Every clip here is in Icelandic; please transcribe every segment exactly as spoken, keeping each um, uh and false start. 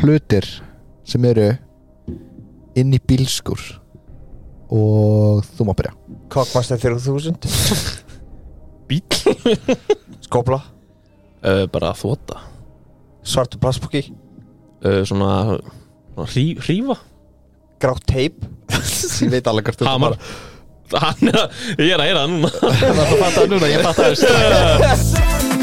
hlutir sem eru inn í bílskúr og þú má byrja. Cockmaster þrjú þúsund. Bíl. Skópla. uh, Bara þvota. Svartur plastpoki. uh, Svona, svona hrí, hrífa. Grátt teip. Ég veit alveg hvert þú Hamar. Hann er að, ég er að heyra það núna. Þú fattar það núna, ég fattar það.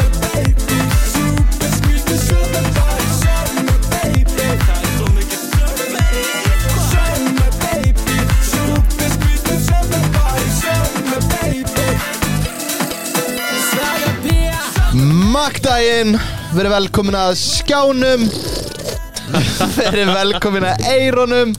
Magdaginn, verið velkomin að skjánum. Verið velkomin að eyrunum.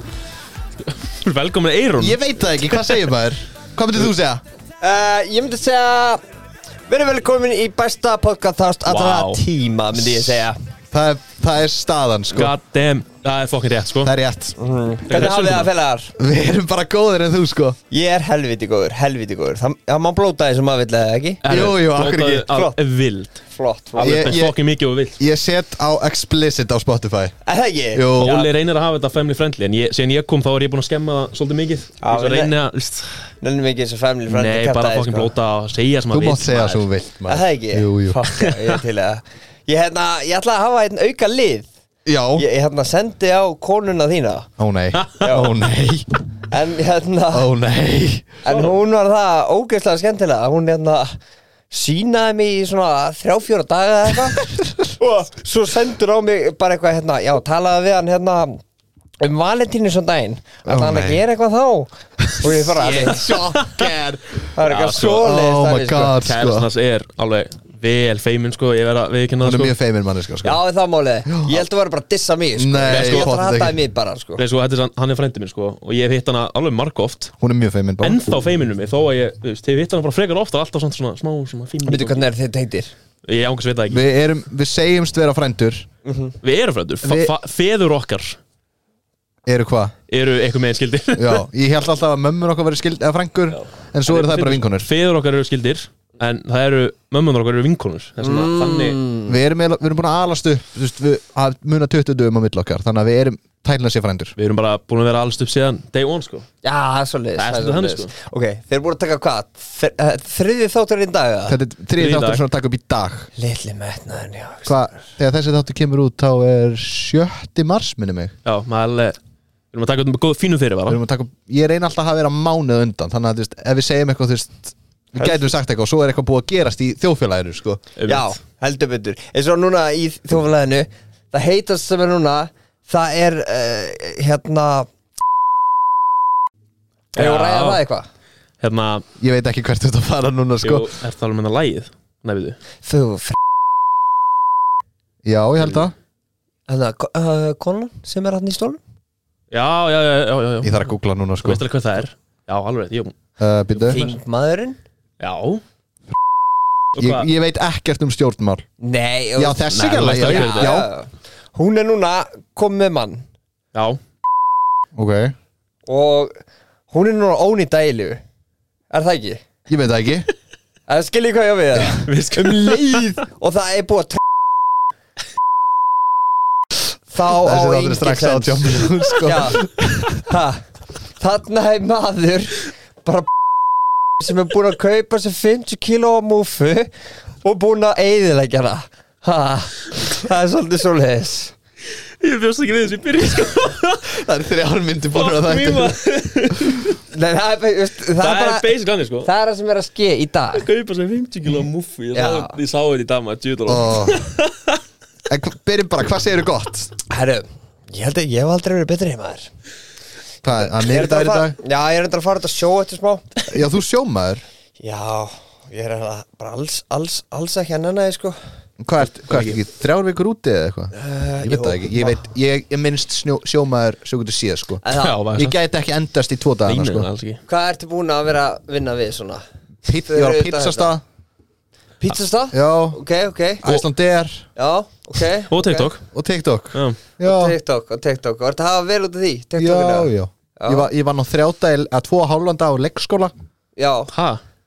Velkomin að Eyrún. Ég veit það ekki, hvað segir maður? Hvað myndir þú segja? uh, Ég myndi segja verið velkomin í besta podcast allra Vá. tíma, myndi ég segja. Það er, það er staðan, sko. God damn. Það er fokkin rétt, sko. Það er rétt. mm. Hvernig hafið það félagar? Við erum bara góðir en þú, sko. Ég er helviti góður, helviti góður. Það, það má blóta því sem maður vill eða ekki. Jú, jú, akkur ekki. Flott. Flott. Vild. Flott, flott. Alveg Ég- þetta ég- er fokkin mikið og vild. Ég set á explicit á Spotify. Er það ekki? Jú. Óli reynir að hafa þetta family friendly. En ég, síðan ég kom þá er ég búinn að skemma það svolítið mikið. Já, Svo við- reyni að, veist, Nefnum ekki þessu family friendly nei, bara kjaftaði, fokkin sko. blóta og segja sem Þú að mátt segja svo þú vilt, Er það ekki? Jú, jú. Fuck, já, ég er til að Ég, hérna, ég ætla að hafa einn auka lið. Já. Ég, ég hérna, sendi á konuna þína. Ó nei. Ó nei. En hérna Ó nei. En hún var það ógeðslega skemmtilega. Hún hérna sínaði mig í svona þrjá, fjóra daga eða eitthvað. Og svo sendur á mig bara eitthvað hérna. Já, talaði við hann hérna um Valentínus um daginn. Ó, Ætlaði hann að nei. gera eitthvað þá. Og ég bara Sjokker. Það er eitthvað Já, sko. svoleiðis Oh my dæmi, sko. god, sko. Kærastan hans er alveg vel feimin, sko. Ég verð að viðurkenna Hún það, er sko. mjög feimin manneska, sko. Já, það er málið. Ég held að vera bara að dissa mig, sko. Nei, Ég ætla að pottet hataði ekki. mig bara, sko. Nei, sko, þetta er, sann- hann er frændi minn, sko. Og ég hef hitt hana alveg margóft. Hún er mjög feimin bara. Ennþá feiminum mig. Þó að ég, þú veist, hef hitt hana bara frekar ofta. Alltaf svona, svona smá, svona fín. Veitu hvernig er þetta heitir? Ég ángast veit það ekki. Við erum, við segjumst vera frændur. Við erum frændur. Fa- Við- fa- Feður okkar Eru hvað? eru eitthvað megin skildir. Já, ég held alltaf að mömmur okkar verið skild, eða frængur. En svo eru það bara vinkonur. Feður okkar eru skildir. En það eru, mömmunar okkar eru vinkonur. Þess vegna, þannig. Við erum, eiginlega- við erum búin að alast upp, þú veist, við að muna tuttugu dögum á milli okkar. Þannig að við erum tæknilega sér frændur. Við erum bara búin að vera alls upp síðan day one, sko. Já, það er svolítið. Það er svolítið þannig, sko. Ok, þeir eru búin að taka hvað? Þr- eh, Þriðji þátturinn í dag, eða? Þetta er þriði Þriðji þáttur dag. svona að taka upp í dag. Litli metnaðin, já. Hvað, þegar þessi þáttur kemur út þá er sjötti mars minni mig. Já, maður alveg. Við erum að taka þetta með góð fínum fyrir, Við bara. erum að taka upp, ég reyna alltaf að vera mánuð undan. Þannig að þú veist, ef við segjum eitthvað, þú veist, við gætum sagt eitthvað og svo er eitthvað búið að gerast í þjóðfélaginu, sko. Já, heldur betur. Eins og núna í þjóðfélaginu, það heitast sem er núna, það er, uh, hérna, er að ræða það eitthvað? Hérna, Ég veit ekki hvert þetta fara núna, sko. jú, er það alveg með það lægið? Nei, við þú. Þú, f***, Já, ég held það. hérna, uh, konan sem er hann í stólum? Já, já, já, já, já, já. Ég þarf að googla núna, Þú sko. veist alveg hvað það er? Já, alveg, jú. Uh, Býttu. Þingmaðurinn? Já. Og Ég, hvað? ég veit ekkert um stjórnmál. Nei. Já, og- þessi Nei, þú gæla, veist já, ekki já, hver þetta er. já. Hún er núna komið með mann Já. Ok, og hún er núna ónýtt dælu. Er það ekki? ég veit það ekki. Það skiljið hvað ég á við það? Við skulum Um leið og það er búið að tr... þá á Þessi þáttur engin er strax sens. átján, sko. Já. Ha. Þarna er maður bara sem er búin að kaupa sér fimmtíu kíló múfu og búin að eyðileggja hana. Ha. Það er svolítið svoleiðis. Ég bjóst ekki við þessu í byrju, sko. Það er þrjár myndir búin að Fuck me, það. maður. Nei, það er, veist, það Það er er bara basic hann, sko. það er það sem er að ske í dag. Kaupa sér fimmtíu kíló muffi. Ég Já. sá- ég sá þetta í dag, maður, djúdal. Ó. En hva- byrjum bara, hvað segirðu gott? Herru, ég held að ég hef aldrei verið betri maður. Hvað, að Ég er nýrða reyndar er í að dag? fara- Já, ég er reyndar að fara þetta sjó eftir smá. Já, þú sjómaður. Já, ég er að bara alls, alls, alls ekki að nenni, sko. Hvað ert, hvað ert ekki, þrjár vikur úti eða eitthvað? Ég veit jú, það ekki, ég veit, ég er minnst snjó, sjómaður svo getur síða, sko. En Já, það, var Ég gæti ekki endast í tvo dagana, Nei, sko. nei, alls ekki. hvað ertu búin að vera að vinna við svona? Pít, ég var á pizzastað. Pizzastað? Já, Ok, ok. Icelandair Já, ok. Og TikTok. og TikTok. Já. Já, TikTok og TikTok. Og ertu að hafa vel út af því? já, TikTokinu? já. Ég var, ég var ná þrjáta, að tvo og hálfan dag á leikskóla. Já. Ha?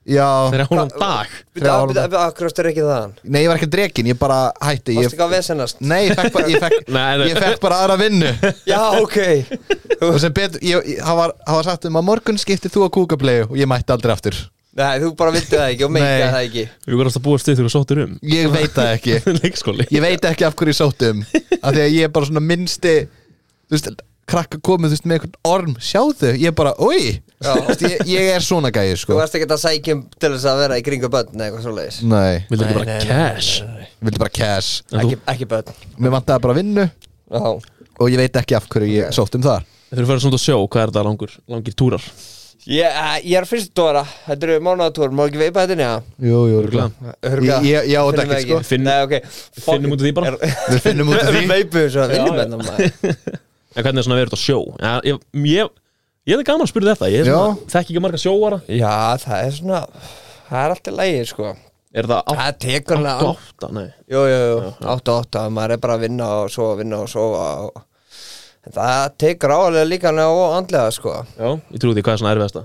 Já, Þegar hún á dag Akkur ástur ekki það nei, ég var ekki drekin, ég bara hætti ég, Varstu ekki að vesennast Nei, ég fekk bara, ég fekk, Nei, nei. ég fekk bara aðra vinnu Já, ok Og sem betur, ég, ég, hann var, hann var sagt um að morgun skipti þú á kúkaplay og ég mætti aldrei aftur Nei, þú bara vildi það ekki og meikaði Nei. það ekki Við vorum alltaf búið stið þegar þú sóttir um Ég veit það ekki Leikskóli Ég veit ekki af hverju ég sótti um Af því að ég er bara svona minnsti Þú veist, krakka komið þú veist með einhvern orm Sjáðu, ég er bara, oi Já. Þú veist, ég, ég er svona gæði Þú sko varst ekki að sækjum til þess að vera í kringu börn eða eitthvað svoleiðis Nei, Vildu ekki Nei, bara nei, nei, cash nei, nei, nei. vildi bara cash En þú- Ekki, ekki börn Mér vantaði bara vinnu Já og ég veit ekki af hverju ég sótti um þar Þegar þú fyrir svona að sjó, hvað er þetta langur, langir túrar? Ég, eh, ég er fyrst dóra Þetta eru mánaðatúr, má ekki veipa þetta niða Jú, jú, Örugglega. Örgulega Ég- ég- ég á þetta ekkert, sko. Finn- Nei, ok finnum út af því bara. Við finnum út af því Veipum svo að vinnum Já, hérna maður. En hvernig er svona að vera út á sjó? Ja, ég, ég, ég er gaman að spyrja þetta Ég er svona, þekki ekki marga sjóara Já, það er svona Það er alltaf lægi, sko Er það Það tekur átta alveg átta? Nei Jú, jú, jú, átta og átta Maður er bara að vinna og sofa, vinna og sofa og... En það tekur álega líka og andlega, sko Já, ég trúi því hvað er svona erfiðasta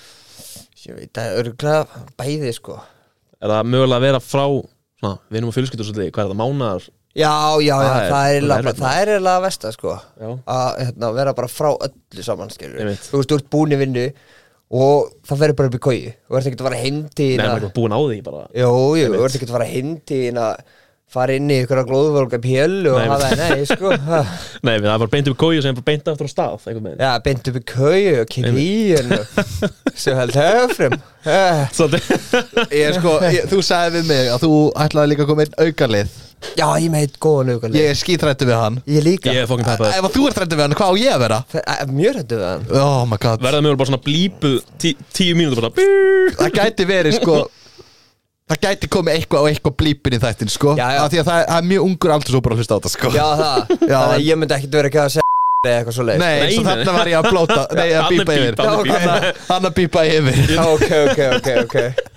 Ég veit, það er örgulega bæði, sko Er það mögulega að vera frá svona, vinum og fjölskyldur svolítið, hvað er það, mánaðar? Já, já, já, Það er- það er það er eiginlega erfitt, það er eiginlega versta, sko Já. að hérna, vera bara frá öllu saman, skilur Einmitt. Þú veist, þú ert búin í vinnu og það verður bara upp í kogi Þú ert ekki að fara hindi Nei, maður er bara búin á því bara Jú, jú, Einmitt. þú ert ekki að fara hindi að fara inn í ykkur að glóðvölga pjölu og Nei, hafa það, nei, sko ha. Nei, það er bara beint upp í kói og sem bara beint aftur á stað einhvern veginn Já, beint upp í kogi og kikki í hennu sem held höfrum Eh, Svolítið Ég er sko, ég, þú sagði við mig að þú ætlaði líka að koma inn aukarlið Já, ég meit góðan auðvitað Ég er skítrættu við hann Ég líka Ég er fokkin peppaður Ef að þú ert hrættu við hann, hvað á ég að vera? Það er Mjög hættu við hann Oh my god Verða mögulega bara svona blípuð tí, tíu mínútur bara bíu. Það gæti verið sko Það gæti komið eitthvað og eitthvað blípin í þættin sko Já, já. Af því að það er, það er mjög ungur aldurshópar að hlusta á þetta sko Já, það Já. Þannig að ég myndi ekkit vera ekki að segja eða eitthvað svo leið Nei, Nei, svo nei. þarna var ég að blóta Nei, að Hann er bípa bíp, yfir hann er bíp. Hann að- Hann að bípa yfir Já, ok, ok, ok, ok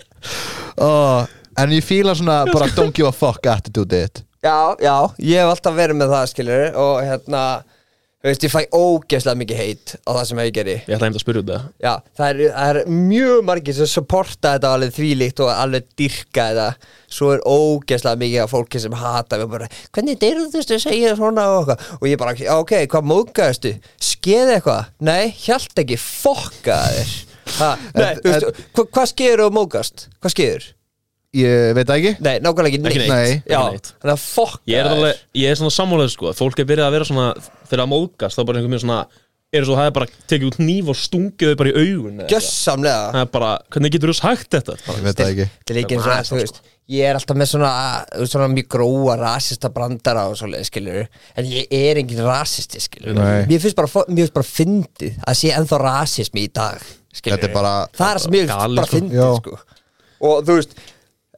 oh, En ég fíla svona bara don't give a fuck attitude it Já, já, ég hef alltaf verið með það, skilur og hérna, þú veist, ég fæ ógeðslega mikið heit á það sem ég geri Ég ætla einmitt að spyrja út það Já, það er, það er mjög margir sem supporta þetta alveg þvílíkt og alveg dyrka þetta Svo er ógeðslega mikið af fólki sem hata við bara Hvernig deyrðustu segja svona og eitthvað Og ég bara, já, ok, hvað móðgæðustu? Skeði eitthvað? Nei, hjælt ekki, fokka þér ha, Nei, þú veist, hva, hvað skeður og móðgast? Hvað skeður? Ég veit það ekki Nei, nákvæmlega ekki neitt, Ekki neitt, Nei. Já, ekki neitt. þannig að fokka Ég er, alveg, ég er svona sammálaður sko Fólk er byrjað að vera svona Þegar að móðgast þá bara einhvern veginn svona Er svo það er bara tekið út hníf og stungið þau bara í augun eða eitthvað. Gjössamlega Það er bara, hvernig getur þú sagt þetta? Ég veit það ekki Þetta er líka eins og að, þú veist Ég er alltaf með svona, svona mjög gróa rasista brandara og svoleið, skilur En ég er engin rasisti, skilur Nei. Mér finnst bara, mér finnst bara fyndið að sé ennþá rasismi í dag, skilur Þetta er bara- Það er sem mér finnst galið, bara sko. fyndið, Já. sko Og þú veist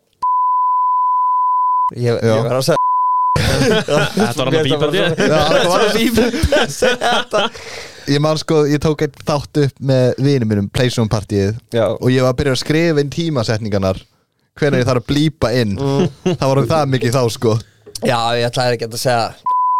Ég, Já. ég var að segja Þetta var hann að bípa þér Já, það var að bípa Þetta Ég man sko, ég tók einn þátt upp með vinum mínum Playstation partíið Já. Og ég var að byrja að skrifa inn tímasetningarnar Hvenær ég þarf að blípa inn Það var um það mikið þá sko Já, ég ætlaði ekki að segja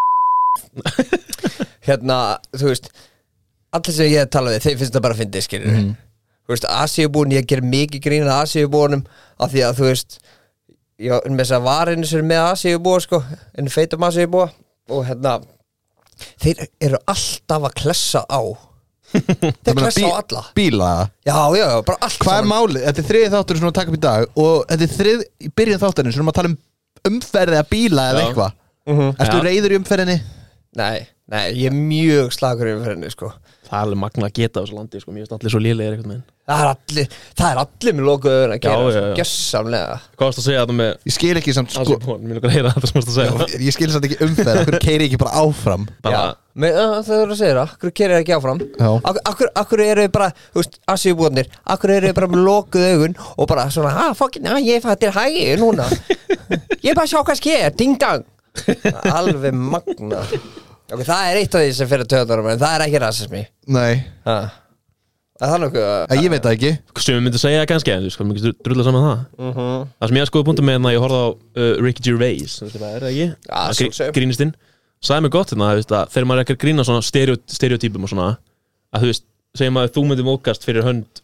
Hérna, þú veist Allir sem ég hef talað við, þeir finnst það bara að fyndi, skilur Mhm. Þú veist, Asíubúin, ég ger mikið grín að Asíubúinum af því að, þú veist ég er með þess að var einu sér með Asíubúa, sko einu feitum Asíubúa og hérna, þeir eru alltaf að klessa á Þeir meina klessa bí- á alla Bíla Já, já, já, bara allt Hvað er saman. málið? Þetta er þriði þáttur sem við taka upp í dag Og þetta er þrið í byrjun þátturinn sem við erum að tala um umferði að bíla eða Já. eitthvað Mhm. Ertu Já. reiður í umferðinni? Nei, nei, ég er mjög slagur yfir henni, sko Það er alveg magna að geta á þessu landi sko Mér finnst allir svo lélegir einhvern veginn Það er allir, það er allir með lokuð augun að gera, Já, já, sko, já. gjössamlega Hvað varst að segja þetta með Ég skil ekki samt sko Asíubúin? Mér lukkar að heyra þetta sem varst að segja Ég skil samt ekki umferð Hvernig keiri ég ekki bara áfram Bara, Já, með, uh, það er að segja það, akkur kerir ekki áfram Já. Ak- Akkur, akkur eru þið bara, þú veist, Asíubúarnir Akkur eru þið bara með lokuð augun og bara svona, ha, fokkin, ha, ég fættir hægi núna Ég er bara að sjá hvað sker, ding dang Alveg magna Ok, það er eitt af því sem fyrir töðarum en það er ekki rasismi Nei, ha. Það er nokkuð að að ég veit það ekki sem við myndum segja það kannski En þú sko, mikið drulla saman það Mhm. Það sem ég að skoða punktum með hérna Ég horfði á uh, Ricky Gervais Þú veist hvað er það ekki? Já, Að svo sem. Grínistinn Sæði mig gott hérna þú veist, að Þegar maður er ekki að grína svona stereo, stereotypum og svona Að þú veist, segjum að þú myndir mókast fyrir hönd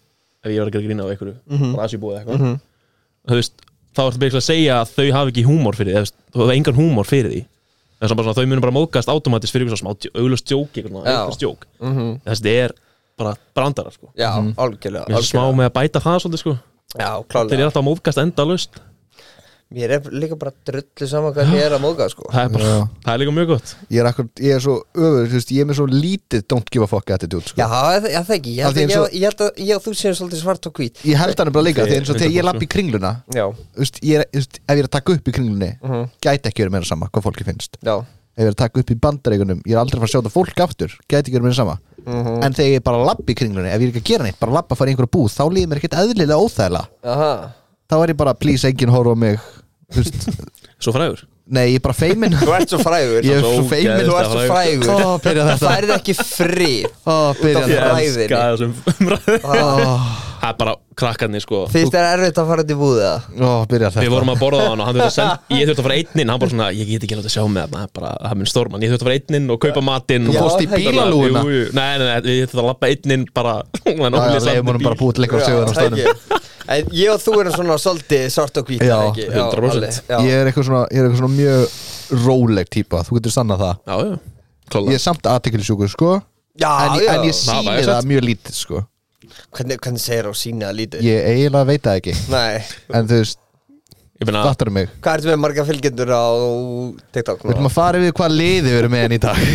ef ég var að gera grína á einhverju Mhm. bara Asjubúið eitthvað Mhm. þú veist, þá ertu basically að segja að þau hafi ekki húmor fyrir því, eða, þú veist, þú hafa engan húmor fyrir því þess að bara svona, þau munum bara móðgast automatist fyrir eitthvað smá auglust djók, eitthvað Já. eitthvað djók Mhm. þessi er bara brandara sko. Já, algjörlega, mér er smá algjörlega. með að bæta það svolítið sko. Já, þeir eru klálega alltaf að móðgast endalaust Mér er líka bara drullu saman hvað ég er að móðga sko það er, bara, Já. það er líka mjög gott Ég er, akkur, ég er svo öfur, þú veist, ég er með svo lítið don't give a fuck attitude sko. Já, það er það ekki Ég Af held því að eins og- ég- ég held að ég og þú séum svolítið svart og hvít Ég held hann bara líka, því eins og þegar ég hundrað lapp í kringluna Já, þú veist, ég er, þú veist, ef ég er að taka upp í kringlunni Mhm. gæti ekki verið meira sama hvað fólki finnst já ef ég er að taka upp í bandareikunum, ég er aldrei að fara að sjá það fólk aftur gæti ekki verið meira sama Mhm. en þegar ég bara lapp í kringlunni, ef ég er ekki að gera neitt bara lappa að fara í einhverja búð, þá líður mér ekkert eðlilega óþægilega Aha. þá er ég bara, please, enginn horfa á mig þú veist, svo frægur nei, ég er bara feimin Þú ert svo frægur ég er Svo svo feimin Þú ert svo frægur Ó, byrja Þú þetta færið ekki frið Ó, byrja Út af þetta fræ- ég elska þessum umræðu Ah. það er bara krakkarnir sko Finnst þér erfitt að fara til búðið það? Ó, byrja þetta við vorum að borða á hann og hann þurfti að senda ég þurfti að fara einn inn, hann bara svona ég get ekki láta sjá með það, bara það mun storman ég þurfti að fara einn inn og kaupa matinn Þú og- fórst í það er bílalúguna Jú, jú. nei, nei, nei, ég þurfti að lappa einn inn bara Já, já, leiðum honum bara búið til eitthvað sögur á Já, staðnum ekki. En ég og þú erum svona svolítið svart og hvít Já, ekki? hundrað prósent. alveg, já. Ég er eitthvað svona, ég er eitthvað svona mjög róleg típa, þú getur sannað það já, já, Ég klálega er samt aðteklisjúkur, sko Já, en, ég- já. en ég Það var sýni ég það sett. mjög lítið, sko Hvernig, hvernig segir á síni að lítið? Ég eiginlega veit það ekki Nei, En þú veist, ég meina, fattar mig hvað ertu með marga fylgjendur á TikTok? Við ætlum að fara yfir hvað liði við erum með henni í dag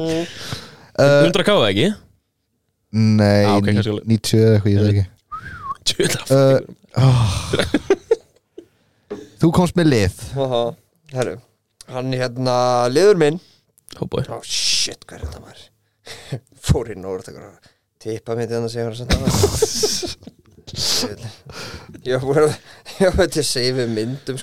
uh, hundra ká eða ekki Nei, Ah, ok, ní- kannski alveg. níutíu eða eitthvað, ég veit ekki Tjöla uh, oh. Þú komst með lið Aha, herru Hann er hérna, liður minn oh boy Ó, shit, hvað er þetta maður? Fór inn og orða Tippa mitt hérna sem ég var að senda það Ég var búin að Ég var til að seifi myndum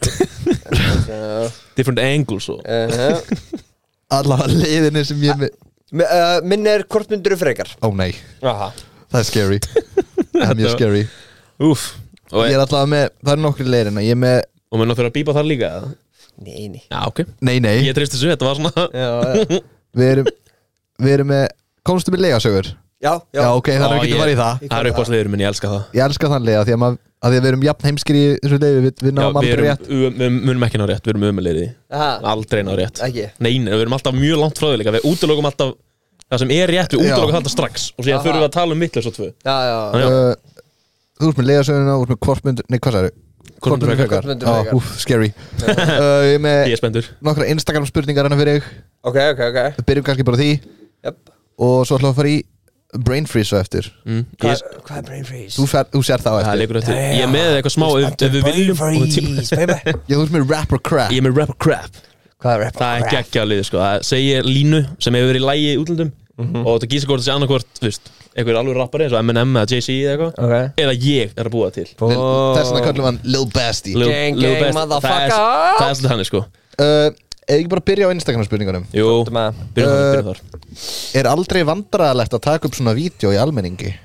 sko different angles og uh, Allavega liðinni sem ég er með uh, Minn er hvort myndur frekar Ó nei, Aha. það er scary Það er mjög scary úf og, Ég er allavega með, það er nokkri leiðina Ég er með, og mér náttúrulega að bípa þar líka eða? Nei, nei já, ok nei nei ég treysti þessu, þetta var svona Já, já, Við erum, við erum með Komstu með legasögur? já, já. Já, ok, þannig að Já, við getum ég- farið í það það er upp á sliðurum minn, ég elska það Ég elska þann lega því að, mað, að því að við erum jafn heimskir í þessu leiði Við, við já, náum við, aldrei erum, rétt við, við munum ekki ná rétt, við erum umleiriði Aha, aldrei ná rétt ekki nei, nei, við erum alltaf mjög langt frá því líka við útlökum alltaf það sem er rétt, við Já. útlökum alltaf strax og síðan Aha. þurfum við að tala um mittlega svo tvö Já, já, Já. uh, Þú ert með legasöguna, þú ert með kvortmyndur Nei, hvað sagði? Hvort myndir frekar? Hvort myndir Já, frekar. úf, scary uh, Ég er með ég er spendur nokkra Instagram spurningar hana fyrir þig Ok, ok, ok Við byrjum kannski bara á því Jöp. Og svo ætlum við að fara í brain freeze á eftir mm, Hvað ég, er- hvað er brain freeze? Þú, fer, þú sér það á það er eftir leikur eftir ég er með eitthvað smá ef, ef við viljum og við tímum- baby Já, þú ert með rap or crap ég er með rap or crap Hvað er rap? það er geggja lið sko það segir línu sem hefur verið í lægi í útlöndum og það gísa hvort það sé annarkvort þú veist eitthvað alveg rappari eins og M and M eða Jay-Z eða eitthvað Ok eða ég er að búa til Þess vegna kallum við hann Lil Basti Lil- Gang, Lil gang, Best- motherfucker. það er það er svolítið hann sko uh, Ef ekki bara byrja á Instagram spurningunum jú Þú með byrjum þar Uh, byrjum þar Er aldrei vandræðalegt að taka upp svona vídeo í almenningi?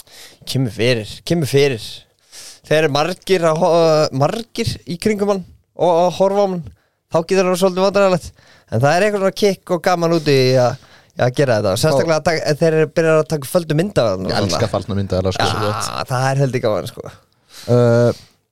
Kemur fyrir, kemur fyrir Þeir eru margir að, ho- margir í kringum hann og að horfa á hann þá getur það svolítið vandræðalegt en það er eitthvað svona kikk og gaman úti í að, í að gera þetta sérstaklega að taka, þeir eru byrjað að taka földu mynda af hann Ég elska fallna mynda sko. Já, það er heldur gaman sko uh,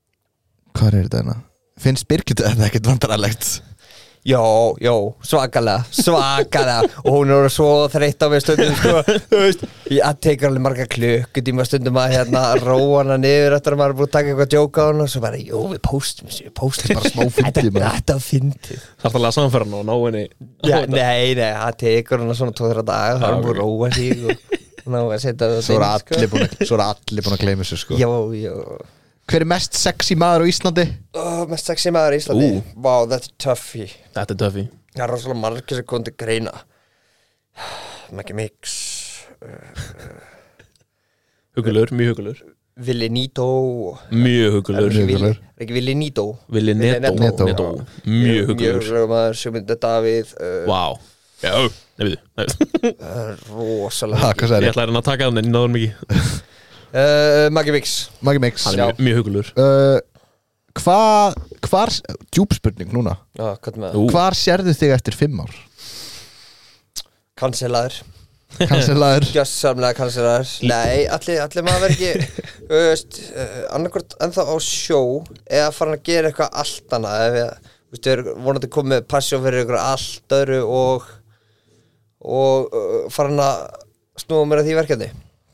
Hvað er þetta hérna? Finnst Birgit þetta ekkert vandræðalegt? Jó, jó, svakalega, svakalega og hún er orðið svo þreytt á mig stundum sko, þú veist, ég tekur alveg marga klukkutíma stundum að hérna róa hana niður eftir að maður er búin að taka eitthvað djók á hana og svo bara, jú, við postum þessu, við postum Bara smá fyndið, maður. Þetta er fyndið þarf það að samfæra hann og ná henni Já, nei, nei, það tekur hana svona tvo-þrjá daga það er búin að róa sig og ná að setja það Svo eru allir búin að, svo eru allir búin að gleyma þessu sko. Jó, jó Hver er mest sexy maður á Íslandi? oh, Mest sexy maður í Íslandi Ú. Vá, þetta er töffi þetta er töffi Það er rosalega margir sem kom til greina Maggi Mix hugulur mjög hugulur Willi Nito mjög hugulur Mjög Willi- huggulegur. Er ekki Willi Nito Villi Netto Netto. Netto mjög Mjög hugulur huggulegur maður Sjömyndi Davíð uh, wow já nefnir uh, Rosalega Ha, hvað ég sagði? ætla að reyna að taka hann en ég náður mikið uh, Maggi Mix Maggi Mix hann er mjög- mjög hugulur uh, Hvað Hvar Djúpspurning núna Já, hvað með Ú. Hvar sérðu þig eftir fimm ár? Cancelaður Kanselaður Gjössamlega kanselaður Nei, allir, allir maður verið ekki Þú veist, uh, annarkvort ennþá á sjó eða farin að gera eitthvað allt annað ef ég, þú veist, við erum vonandi komið passjón fyrir ykkur allt öðru og og uh, farin að snúa mér að því verkefni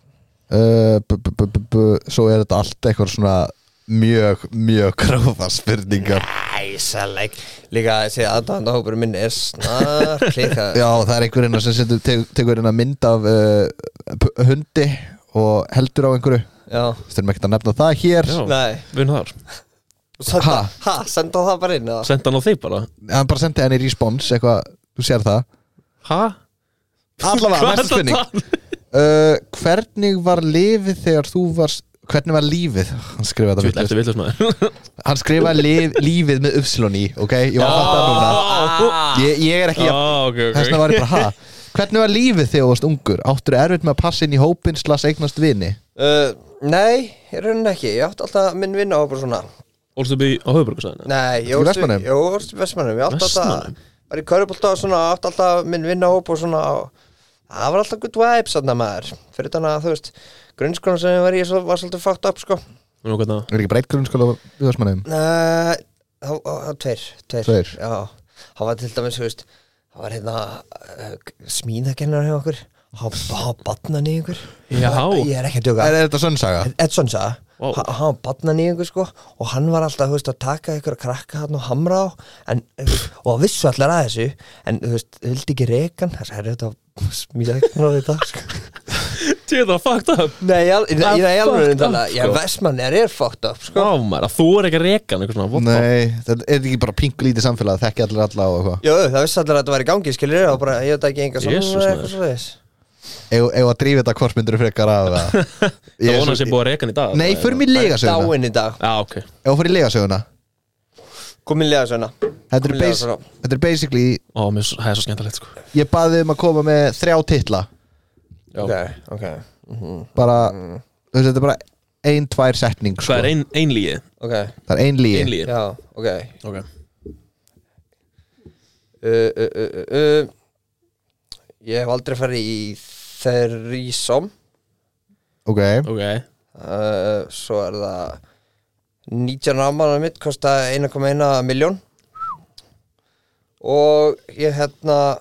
uh, b -b -b -b -b Svo er þetta allt eitthvað svona mjög, mjög gráða spurningar Æsaleg Líka þessi aðdáðandahópur minn er snar klika Já, það er einhverjinn sem setur, te tekur hérna mynd af uh, hundi og heldur á einhverju Já Þurfum ekki að nefna það hér Já, Nei við erum þar Senda, Ha? ha, senda það bara inn eða? Senda hann á þig bara Hann bara sendi henni respons eitthvað, þú sér það Hæ? Allavega, næsta spurning uh, Hvernig var lifið þegar þú varst Hvernig var lífið? Hann skrifaði þetta Eftir vitlaust. vitlaust maður Hann skrifaði lif, lífið með uppsilon í, ok? Ég var að fatta það núna ég, ég er ekki Já, jafn ok, ok Þessna var ég bara, ha? Hvernig var lífið þegar þú varst ungur? Áttur erfitt með að passa inn í hópinn slags eignast vini? Uh, nei, ég raunin ekki Ég átti alltaf minn vinna á bara svona Ólst upp í á höfuborgarsæðinu Nei, ég Í Vestmannaeyjum? Jú, ólst í Vestmannaeyjum Ég átti alltaf Vestmannaeyjum? Var í körubólta og svona Átti alltaf minn vinna hóp og svona og það var alltaf good vibes þarna maður Fyrir þannig að þú veist Grunnskólan sem ég var í svo- var svolítið fucked up sko Nú, hvernig Er ekki breytt grunnskóla við Vestmannaeyjum? Nei, það var tveir Tveir, Tveir. Já, það var til dæmis, þú veist Það var hérna uh, smíðakennar hjá okkur Hann var batnan í ykkur Já. Ég er ekki að djóka Er, er þetta sönnsaga? Edson sagði Wow. ha- hann var batnan í ykkur sko og hann var alltaf, þú veist, að taka ykkur að krakka hann og hamra á en, þú veist, og að vissu allar að þessu en þú veist, vildi ekki rekan þess að er þetta smíða ekki á þetta sko. Tjóð það fucked up Nei, ég er Það í alveg fucked þannig up, að ég sko. Vestmann er er fucked up sko. Vá maður, að þú er ekki að reka hann eitthvað svona what the- Nei, það er ekki bara pingu lítið samfélag þekki allir alla og eitthvað Jú, það vissu allar að þetta var í gangi skilur og bara, ég veit ekki enga Jesus, svona maður. eitthvað svoleiðis. Ef ef að drífa þetta hvort myndur frekar af það Það vonar sem búið að reka hann í dag Nei, fyrir mér legasöguna Dáinn í dag Já, ok Ef þú fyrir legasöguna Komin lega svona Þetta er, Komin bas legasöguna. þetta er basically Ó, mér s- það er svo skemmtilegt sko Ég baði um að koma með þrjá titla Já. Ok, ok mhm, Bara, þú veist, þetta er bara ein, tvær setning sko. Hvað er ein, ein lígi? Ok, Það er ein lígi Ein lígi já, ok Ok uh, uh, uh, uh, uh. Ég hef aldrei farið í þrísom Ok, Ok uh, Svo er það nítján ámæðan mitt kostaði einn komma eina milljón og ég hérna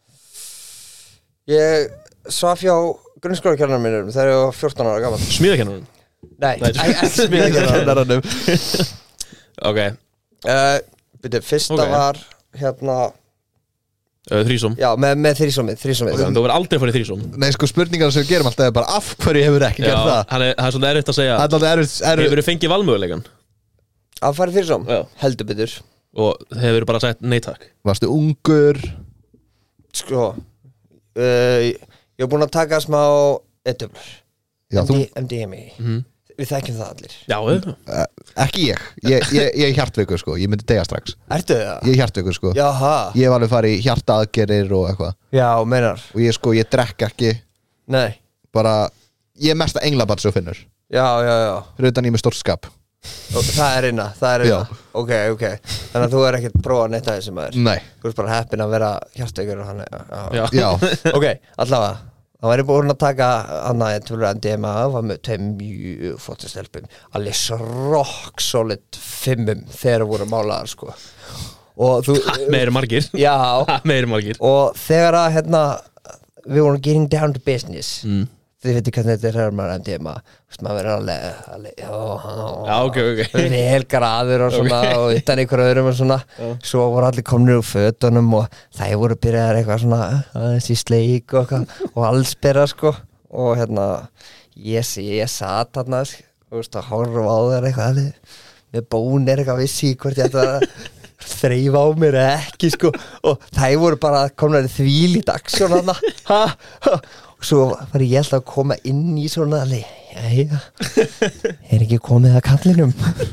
ég svaf hjá grunnskólakennarinn mínum þegar ég var fjórtán ára gamall Smíðakennarinn Nei, Nei, ekki ekki smíðakennarinn Ok uh, Byrju, fyrsta Ok. var hérna uh, Þrísom Já, með, með þrísomið, þrísomið Ok, þú verður aldrei farið í þrísom nei sko spurningar sem við gerum alltaf er bara af hverju hefur ekki Já, gert það hann er, það er svolítið erfitt að segja Það er alltaf erfitt erfitt- Hefur þú fengið valmöguleikan Að fara í þrísom? Já. Heldur betur Og hefur bara sagt nei takk Varstu ungur Sko uh, Ég hef búin að taka smá Edumlar Já, þú, M D M I Mhm. Við þekkjum það allir Já, við uh, ekki ég Ég, ég, ég er hjartveikur sko, ég myndi deyja strax Ertu það? Ég er hjartveikur sko Jaha Ég hef alveg farið í hjartaaðgerir og eitthvað Já, meinar Og ég sko, ég drekk ekki Nei Bara, ég er mesta englabatt svo finnur Já, já, já Fyrir utan ég er með stórt skap Og það er inna, það er inna Já. Ok, ok Þannig að þú er ekkert prófað neitt að þessi maður Nei, Þú ert bara heppin að vera hjartveikur og hann er já. Já, já Ok, allavega Það væri búin að taka annað en tölur M D M A var með tveim mjög flottum stelpum alveg rock solid fimmum þegar voru málaðar sko og þú meiri margir Já Meiri margir og þegar að hérna við vorum getting down to business mm. þið veitir hvernig þetta er þegar maður er M D M A þú veist maður verður alveg, alveg já, Já, ok, ok vel graður og svona Ok. og utan ykkur öðrum og svona svo voru allir komnir úr fötunum og þær voru byrjaðar eitthvað svona aðeins í sleik og eitthvað og allsbera sko og hérna ég, ég satt þarna þú veist að horfa á þær eitthvað alveg með bónir eitthvað vissi í hvort ég ætla að þreifa á mér eða ekki sko og þær voru bara komnar í þvílít aksjón þarna ha, ha. og svo var ég alltaf að koma inn í svona alveg, jæja er ekki komið að kallinum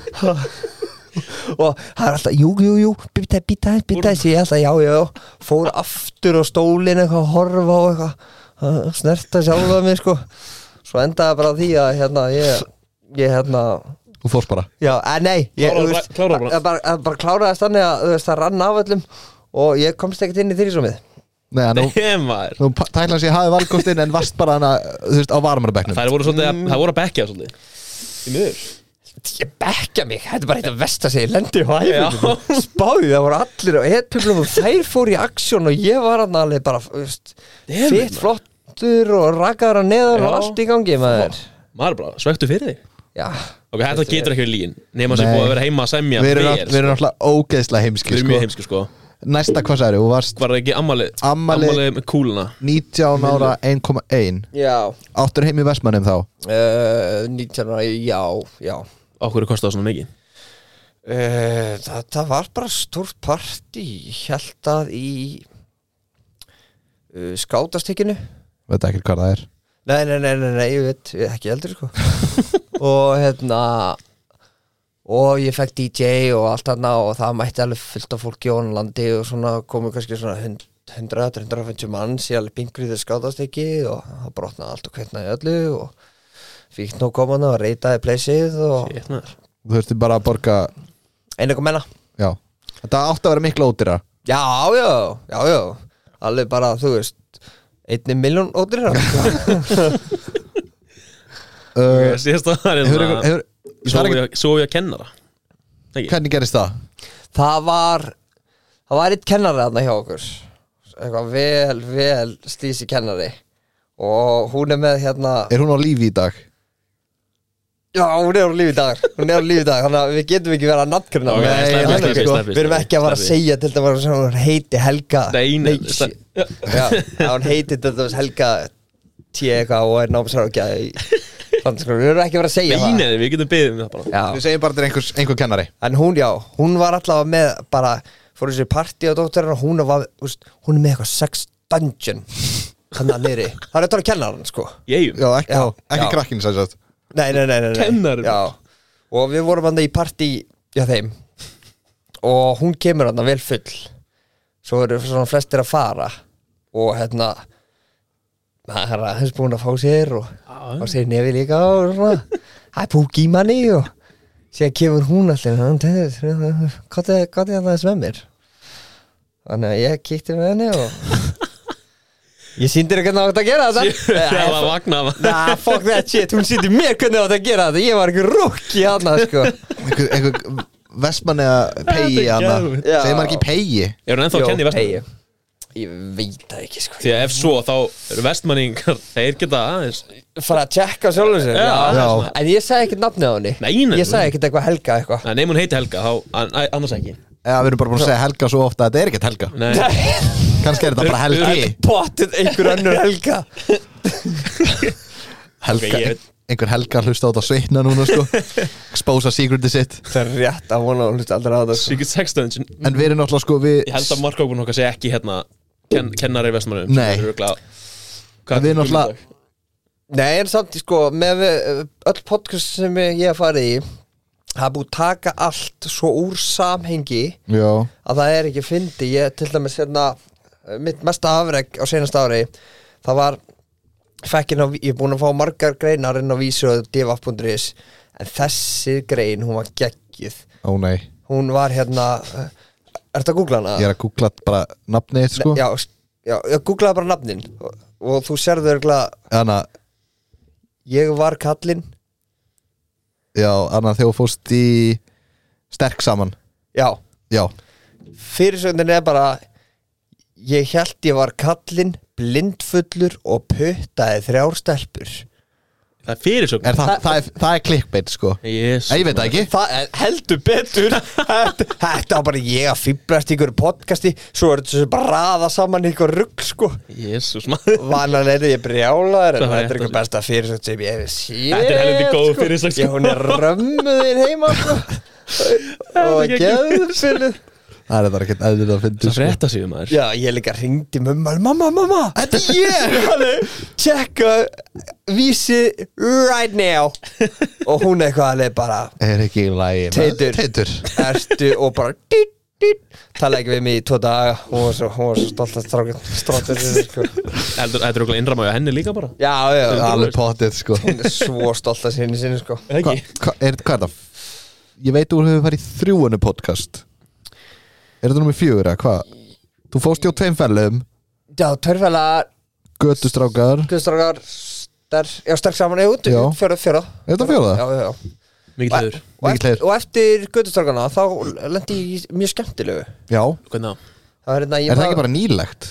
og það er alltaf jú, jú, jú, býta, býta, býta þessi ég alltaf, já, já, fór aftur á stólinn eitthvað að horfa á eitthvað að snerta sjálfa mig sko svo endaði bara á því að hérna ég, ég hérna Þú fórst bara já, að nei ég, Kláraðu þú bara- veist, kláraðu bara. að bara, að bara kláraðist þannig að þú veist, það rann af öllum og ég komst ekkert inn í þrísumið Nei, nú, Nei, maður nú tækla sér hafi valkostin en varst bara hana, þú veist, á varmarabæknum. Það voru svolítið, mm. það voru að bekkja svolítið Í miður Ég bekka mig, þetta er bara eitt að versta sig Ég lendi á æfingum Spáði, það voru allir á headpöflum og þær fór í aksjón og ég var hann alveg bara veist, Fitt, flottur og rakaður á neðan og allt í gangi maður Maður bara, svektu fyrir þig Já Ok, þetta getur ekki verið lín Nefna sem búið að vera heima að semja Við erum nátt- við erum náttúrulega ógeðslega heimski Við erum sko. mjög heimski sko Næsta hvað sagði, þú varst Var það ekki ammali Afmæli- Ammali með kúluna nítján ára eitt komma eitt. Já Áttur heim í Vestmannum þá? uh, nítján ára, já, já Okkur kostaði svona mikið uh, það, það var bara stórt partí Hélt að í uh, skátastykkinu Veit ekki hvað það er. Nei, nei, nei, nei, nei, ég veit, ég er ekki eldur sko Og hérna Og ég fekk D J og allt þarna og það mætti alveg fullt af fólki í Ónlandi og svona komu kannski svona hundrað til hundrað og fimmtíu manns í alveg bingriðið skátastykki og það brotnaði allt og kveitnaði öllu og fíkt nú koman og reytaði pleysið og Shit, maður. Þú þurfti bara að borga. einhver menna Já. Þetta átti að vera miklu ódýra. Já, já, já, já alveg bara, þú veist einni milljón ódýra uh, Síðast að það er hefur, hérna hefur, Svo ég, svo ég að kennara Ekki? Hvernig gerist það? Það var það var eitt kennari þarna hjá okkur eitthvað vel, vel slísi kennari og hún er með hérna Er hún á lífi í dag? já, hún er á lífi í dag hún er á lífi í dag, þannig að við getum ekki verið að nafngruna Ok, Nei, sleppi, þannig, sleppi, sko. sleppi, við erum ekki að fara að sleppi. segja til dæmis að hún heiti Helga Nei, nei, shit. slepp- já. já, að hún heiti til dæmis Helga T eitthvað og er námsrákja í þannig sko, við erum ekki að fara að segja Nei, nei, við getum beðið um það bara Já. Við segjum bara til einhvers, einhver kennari. En hún, já, hún var allavega með bara, fór þessi partí á dótturinn og hún var, úst, hún er með eitthvað sex dungeon hann að niðri, það er þetta að kenna hann, sko Ég Já, ekki, Já, ekki já. krakkinn sem sagt. Nei, nei, nei, nei, nei. Kennarinn. Já, og við vorum hann í partí hjá þeim og hún kemur hann vel full svo eru svona flestir að fara og hérna það er aðeins búin að fá sér og og segir nefi líka og svona það er púki í manni og síðan kemur hún allir hvað er það aðeins með mér þannig að ég kíkti með henni og ég sýndir ekki hvernig átt að gera þetta Það var vagnað nah, fuck that shit, hún sýndir mér hvernig átt að gera þetta ég var ekki rúkki hana sko Einhver, einhver Vestmanniða pegi hana. Já. Segir maður ekki pegi? Er hún ennþá að kenna í Vestmanni? hey, ég veit það ekki sko Því að ef svo þá eru vestmanningar Þeir geta aðeins fara að tjekka sjálfum sér Já, já. en ég sagði ekkert nafnið á henni Nei, nei, ég sagði ekkert eitthvað Helga eitthvað Nei, hún heiti Helga, þá, an- æ, annars ekki Já, við erum bara búin að segja Helga svo ofta að þetta er ekkert Helga. Nei, Kannski er þetta bara Helgi. potið einhver önnur Helga Helga, Ok, ég- einhver Helga hlusta á þetta svitna núna sko. Expósa secretið sitt. það er rétt að vona og hlusta aldrei á það sko. Secret Sex Dungeon En við erum náttúrulega sko við Ég held að markókun okkar sé ekki hérna ken, Kennari í Vestmanni Nei. Hvað En við náttúrulega- Nei, en samt sko með við, öll podcast sem ég hef farið í það er búið að taka allt svo úr samhengi Já. að það er ekki fyndi ég til dæmis hérna mitt mesta afreg á senast ári það var fekkin á, ég er búin að fá margar greinar inn á vísu og divaf punktur is en þessi grein, hún var geggjuð Ó nei. hún var hérna ertu að googla hana? Ég er að googla bara nafnið sko. Ne, já, já, ég googlaði bara nafnin og, og þú sérðu örgulega Þannig að ég var kallinn Já, þannig að þegar þú fórst í sterk saman. já, Já. fyrirsögnin er bara ég held ég var kallinn blindfullur og puttaði þrjár stelpur Það er fyrirsögn Er það, það, það, er, það er clickbait sko. Yes, Ég veit það ekki. það er heldur betur þetta, þetta var bara ég að fýblast í ykkur podcasti svo er þetta bara raða saman í ykkur rugg sko Jesus maður vanlega er ég brjálaður en Það var þetta er rétt ykkur að besta fyrirsögn sem ég hef séð Þetta er helviti góð sko. fyrirsögn, sko. ég, hún er römmuðin heima sko. og er geðfyrir Það er þetta ekkert eðlilega að finna Það frétta sig um maður já, ég líka hringdi mamma, mamma, mamma Þetta er ég. tjekka vísi right now og hún eitthvað alveg bara Er ekki í lagi með- Teitur. Teitur. ertu og bara dít, dít. talaði ekki við mig í tvo daga hún var svo, hún var svo stolt að strákinn strákinn sinni sko. Heldur, þetta er okkur innramája henni líka bara já, já, Alveg pottið sko. hún er svo stolt að sinni sinni sko. Hva, hva, er, Hvað er það? Ég veit þú hefur farið í þrjúunu podcast. Er þetta nummer fjögur eða hvað? Þú fórst í á tveim fellum. Já, törfælar Götustrákar Guðstrákar ster, Já, sterk saman, já, Já. fjóra, fjóra Er þetta fjóra? Já, já, já Mikið hlæður Og Mikill eftir, heiður. og eftir Guðstrákana þá lendi ég í mjög skemmtilegu Já, Hvernig það? Það var hérna ég er það maður- ekki bara nýlegt?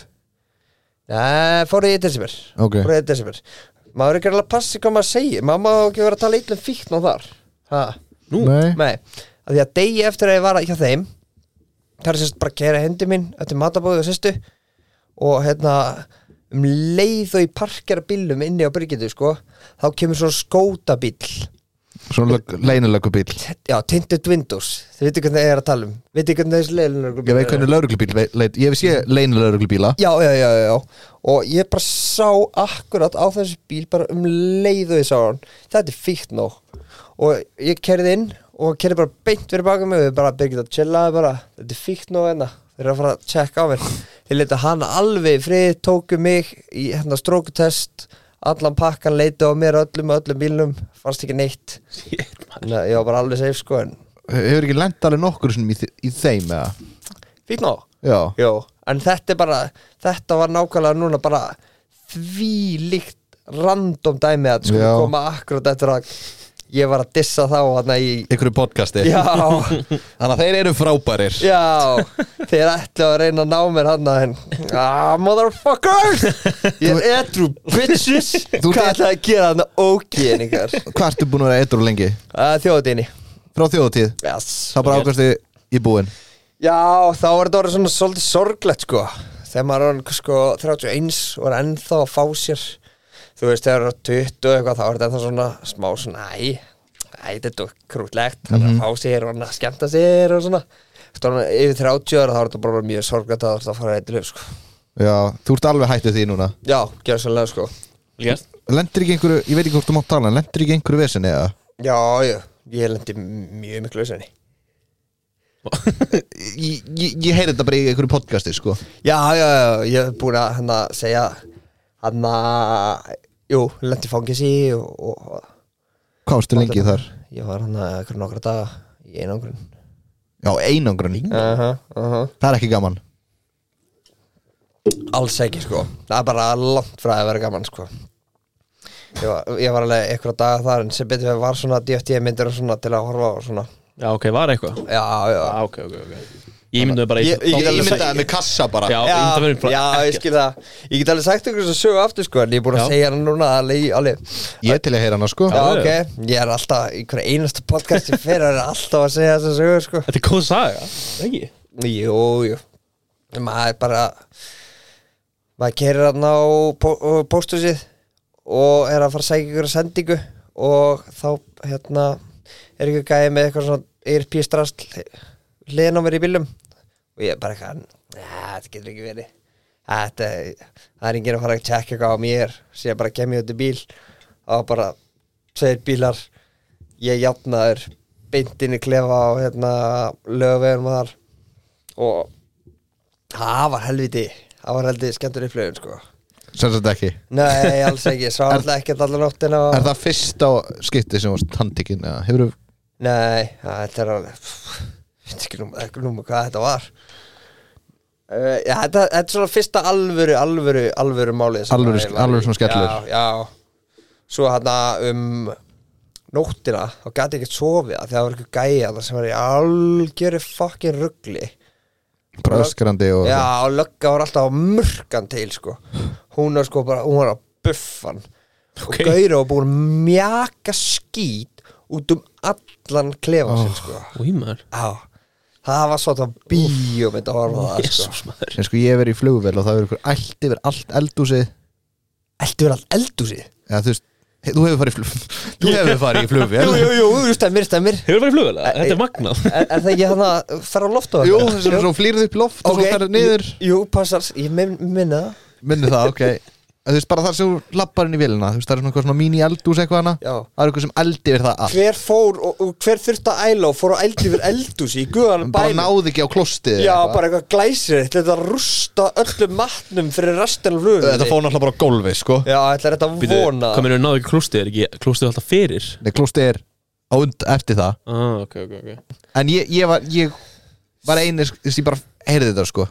Nei, fóruð í desember Ok, Fóruð í desember Maður er ekki alveg að passa hvað maður segir Maður má ekki vera að tala eitthvað fíkn á þar Ha, Nú, nei nei Af því að degi eftir að ég var hjá þeim Það er sérst bara að kæra hendi mín Eftir matabóðu og sérstu Og hérna um leið og í parkera bílum inni á Bryggju sko Þá kemur svona skótabíll Svona leinulegu bíl Já, tinted windows Þið veitir hvernig ég er að tala um Veitir hvernig þessi leinulegu Ég veit hvernig lauruglubíl leit Ég hef séð leinulöruglubíla Já, já, já, já, já Og ég bara sá akkurat á þessi bíl Bara um leið og ég sá hann Þetta er fíkt nóg Og ég kerði inn og kerði bara beint fyrir baka mig Og við bara byrgið að chilla bara Þetta er fíkt nóg enna Þeir eru að fara að checka á mér Þeir leita hana alveg í frið Tóku mig í hérna strókutest Allan pakkan leita á mér öllum öllum bílnum Fannst ekki neitt shit, man. Nei, ég var bara alveg safe sko En Hefur ekki lent alveg nokkur sem í, þi- í þeim eða? fíkt nóg Já Jó, en þetta er bara Þetta var nákvæmlega núna bara Því líkt random dæmi að sko Já. koma akkurat eftir að ég var að dissa þá þarna í Einhverju podcasti Já, Þannig að þeir eru frábærir já Þeir ætlu að reyna að ná mér hann en ah, motherfucker Ég er edru bitches Þú Hvað ert- ætlaði að gera þarna ógeðin ykkar Hvað ertu búin að vera eitthvað lengi? uh, Þjóðatíðinni Frá þjóðatíð yes. Það bara ákvæmstu í búin Já, þá var þetta orðið svona svolítið sorglegt sko Þegar maður er orðinn, sko þrjátíu og eins og er ennþá að fá sér Þú veist, þegar það er tuttugu og eitthvað þá er þetta svona smá svona æ, æ, þetta er krútlegt Það er að fá sér og að skemmta sér og svona Stóna yfir þrjátíu ára þá er þetta bara mjög sorglegt að það fara eitthvað sko Já, þú ert alveg hættið því núna Já, gjörsamlega sko Vel gert. Lendir ekki einhverju, ég veit ekki hvort þú mátt tala en Lendir ekki einhverju vesinni eða? Já, já, ég lendi mjög miklu lausinni Ég, ég, ég heyri þetta bara í einhverju podcasti sko Já, já, já, ég hef búin að hann að segja hann að, jú, lendi fangisi og, og Hvað varstu lengi þar? ég var hann að eitthvað nokkra daga í einangrun Já, einangrun uh-huh, uh-huh. Það er ekki gaman Alls ekki sko, það er bara langt frá að vera gaman sko Ég var, ég var alveg eitthvað daga þar en sem betur við var svona D F D myndir og svona til að horfa á svona Já, ok, var eitthvað Já, já, Já, ok, ok, ok Ég myndi bara Ég- ég get alveg sagt- með kassa bara Já, ég myndi verið bara já, ég skil það Ég get alveg sagt ykkur þess að sögu aftur sko en ég er búin að Já. segja hann núna alveg, alveg Ég er til að heyra hana sko Já, Já, ok, ég er alltaf í hverju einasta podcast ég fer er alltaf að segja þess að sögur sko Þetta er góð saga, ekki? Jú, jú Maður bara maður keirir hann á pó pósthúsið og er að fara að segja ykkur að sendingu og þá hérna er ykkur gæði með eitthvað svona E R P-strast hliðin á mér í bílum og ég er bara eitthvað neða, þetta getur ekki verið þetta, það er enginn að fara að tjekka eitthvað á mér síðan bara kem ég út í bíl og bara tveir bílar ég jafnaður beint inn í klefa á hérna lögaveginum og þar og það var helviti það var helviti skemmtur upplifun sko Sem sagt ekki nei, alls ekki, svo alltaf ekki allar nóttina og... Er það fyrsta skipti sem varst handtekinn eða hefur þú nei, það þetta er alveg ég veit ekki nú, ekki nú hvað þetta var uh, já, þetta, þetta er svona fyrsta alvöru, alvöru, alvöru málið sem Alvöru- maður var í. alvöru svona skellur. já, já, svo hérna um nóttina, þá gæti ég ekkert sofið af því að það var eitthvað gæja það sem var í algjöru fucking ruggli bara öskrandi og já, og lögga var alltaf mörkan til sko hún var sko bara, hún var að buffan Ok. og Gauri var búin að mjaka skít út um allan klefa sinn sko Új, maður já, það var svona bíómynd að horfa á það sko Jésús, maður En sko ég hef verið í flugvél og það hefur ykkur allt yfir allt eldúsið Eldu verið allt eldúsið Já, þú veist, he- þú hefur farið í flug Þú hefur farið í flugvél jú, jú, jú, jú, stemmir, stemmir Hefur farið í flugvél? Þetta er magnað er, er það ekki hann að fara á loft og Jú, eitthvað? þess að svo flýrðu upp í loft og Ok, svo ferðu niður jú, passar, ég min, minna það Minni það, ok En Þú veist, bara þar sem þú lappar inn í vélina Þú veist, það er svona eitthvað svona mini eldús eitthvað hana Já. Það er eitthvað sem eldi yfir það allt hver fór og, og hver þurfti að æla og fór að eldi yfir eldúsi í guðanum Bara bænum náði ekki á klostið já, eitthvað. bara eitthvað glæsir þetta að rústa öllum matnum fyrir restin af flugum Þetta fór náttúrulega bara á gólfi, sko já, þetta er þetta að Býtu, vona Hvað mér er náðu ekki klústið? Er ekki klústið alltaf fyrir? Nei, klostið er á und eftir það Ah, ok, ok, ok En ég, ég var, ég var einu, þess ég bara heyrði þetta, sko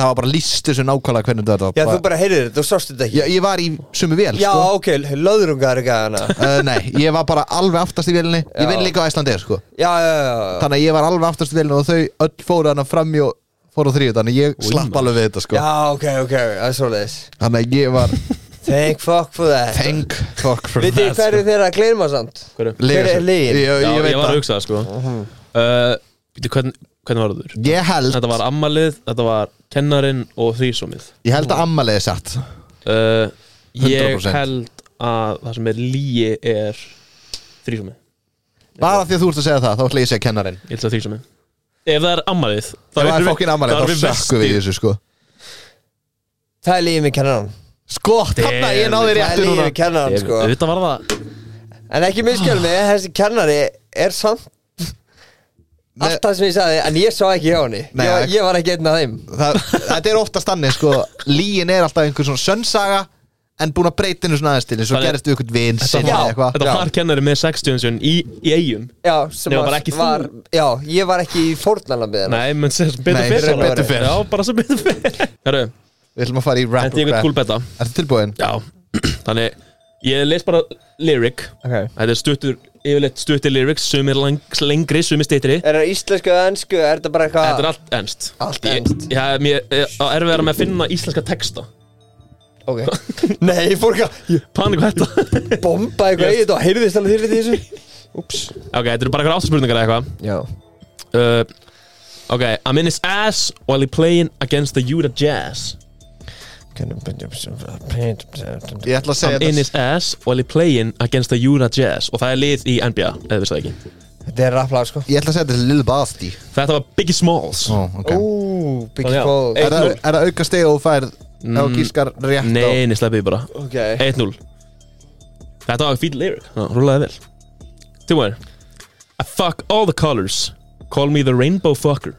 það var bara listu sem nákvæmlega hvernig þetta var Já, bara, þú bara heyrðir þetta, þú sást þetta ekki ég, ég var í sumu vél Já, sko. ok, löðrungar ekki að hana uh, Nei, ég var bara alveg aftast í vélinni Já. Ég vinn líka á Icelandair sko. Já, já, já, já. Þannig að ég var alveg aftast í vélinni og þau öll fóru hana fram í og fóru á þrjú Þannig að ég slapp alveg við þetta sko. Já, ok, ok, það er svoleiðis Þannig að ég var Thank fuck for that Thank fuck for Vitið þið that hverju þeirra að gleyma samt? Hverju? Hver er liðin? Ég, Já, ég, ég veit var að það. hugsa það sko uh, Býtu, hvern, hvernig var það? Ég held Þetta var ammalið, þetta var kennarinn og þrísómið Ég held að ammaliði er satt uh, Ég hundrað prósent. held að það sem er líi er þrísómið Bara því að þú ert að segja það, þá ætla ég að segja kennarinn Ég held að þrísómið Ef það er ammalið Það var fokkin ammaliði, þá sökkum við í þessu sko Það er liðið með kennaran Sko, þarna ég náði Það er réttu liðið núna með kennaran, sko Þetta var það En ekki miskjöld mig, þessi kennari er samt Allt það sem ég sagði, en ég sá ekki hjá henni Nei, ég, var- ég- ég var ekki einn af þeim það, Þetta er oftast þannig sko Líin er alltaf einhver svona sönnsaga En búin að breyta hennu svona aðeins til eins og Það er- gerist við ykkur vin Þetta sinni var, eitthvað þetta Já. var kennari með sextíu í, í eigum Já, sem Nema að bara ekki þú. var, Já, ég var ekki í fórnalambið hennar Nei, menn sem betur Nei, fyrir sem betur fer. Já, bara sem betur fyrir Herru, Við ætlum að fara í rap þetta er einhvern cool betta Ertu tilbúin? Já, þannig Ég les bara lyric okay. Þetta er stuttur, yfirleitt stuttir lyrics Sumir lang, lengri, sumir styttri Er það íslensku eða ennsku, er þetta bara eitthvað Þetta er allt ennst Allt Ég- enskt. Já, mér ég á erfiðara með að finna íslenska texta Ok Nei, ég fór ekki að Panik hvað þetta bomba eitthvað í þetta og heyrðist alveg þér í þessu Úps Ok, þetta eru bara eitthvað áttaspurningar eða eitthvað Já uh, Ok, I'm in his ass while he playing against the Utah Jazz Ég ætla að segja I'm in his ass while he playing against the Utah Jazz Og það er lið í N B A, eða vissi það ekki Þetta er rapplag sko Ég ætla að segja þetta er Lil Basti Þetta var Biggie Smalls Ó, ok Ú, Biggie Já. Smalls Eitt Er það, núll. er það auka steg og þú færð Mm, Ef þú gískar rétt á Nei, nei, sleppið bara Ok eitt núll Þetta var fíl lyric, já, rúlaði vel Tilbúin I fuck all the colors Call me the rainbow fucker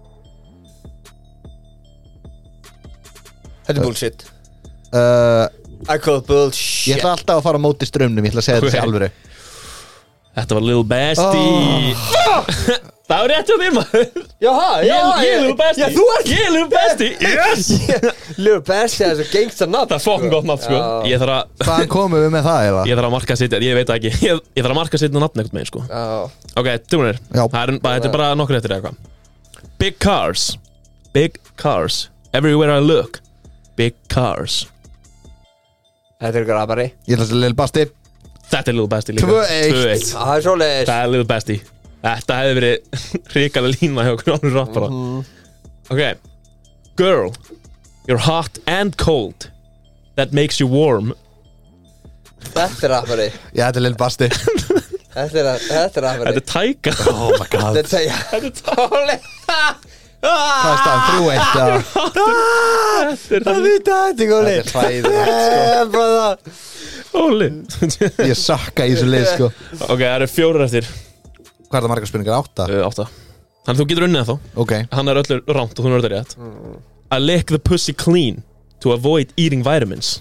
Þetta er bullshit uh, I call bullshit Ég ætla alltaf að fara á móti strömmnum Ég ætla að segja þetta sé Ok. alvöru Þetta var Lil Basti Það var rétt hjá þér maður Jaha, já, Ég ég er Lil Basti Já, þú ert Ég er Lil Basti Yes Lil Basti, það er svo gangsta nafn Það er fokkin gott nafn sko Já. Ég þarf að Hvaðan komum við með það eða? Ég þarf að marka sitt Ég veit það ekki Ég, ég þarf að marka sitt nafn einhvern veginn sko Já Ok, tilbúinir Já. Það er, bara- þetta er bara nokkur eftir eitthvað Big cars Big cars Everywhere I look Big cars Þetta er ykkur rappari Ég ætla að segja Lil Basti Þetta er Lil Basti líka tvö eitt. tvö eitt. Það er svoleiðis Það er Lil Basti Þetta hefði verið hrikalega lína hjá okkur ánur rappara Ok Girl You're hot and cold That makes you warm Þetta er rappari Já, þetta er Lil Basti Þetta er, þetta er Þetta rappari er tæka Oh my god Þetta er Þetta er tæka Hvað er staðan? þrjú eitt eða? Það vita þetta er góli Þetta er hræðilegt sko Eh, bara Óli Ég sakka í þessu lið sko Ok, það eru fjórar eftir Hvað er það margar spurningar? Átta? uh, Átta Þannig að þú getur unnið það þá Ok Hann er öllur rámt og hún er öllur rétt I lick the pussy clean To avoid eating vitamins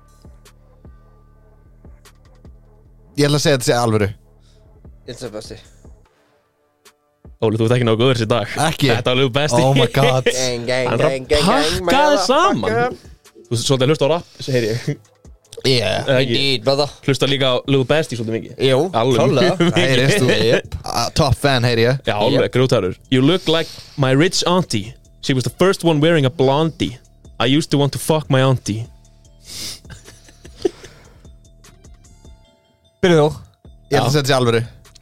Ég ætla að segja þetta sé alvöru It's a Basti Óli, þú ert ekki náðu góður þessi dag Ekki? Þetta var Lil Basti Oh my god. Gang, gang, Hann gang, gang, gang pakkaði saman motherfucker. Þú svolítið hlusta á rap, heyri ég Yeah Eða ekki? Indeed, brother Hlusta líka á Lil Basti svolítið mikið Jú, Alveg klálega. mjög mikið. Heyrist þú uh, Top fan heyri ég Já, alveg, grútarur You look like my rich auntie She was the first one wearing a blondie I used to want to fuck my auntie Byrju þú Ég ætla að segja þetta sé alvöru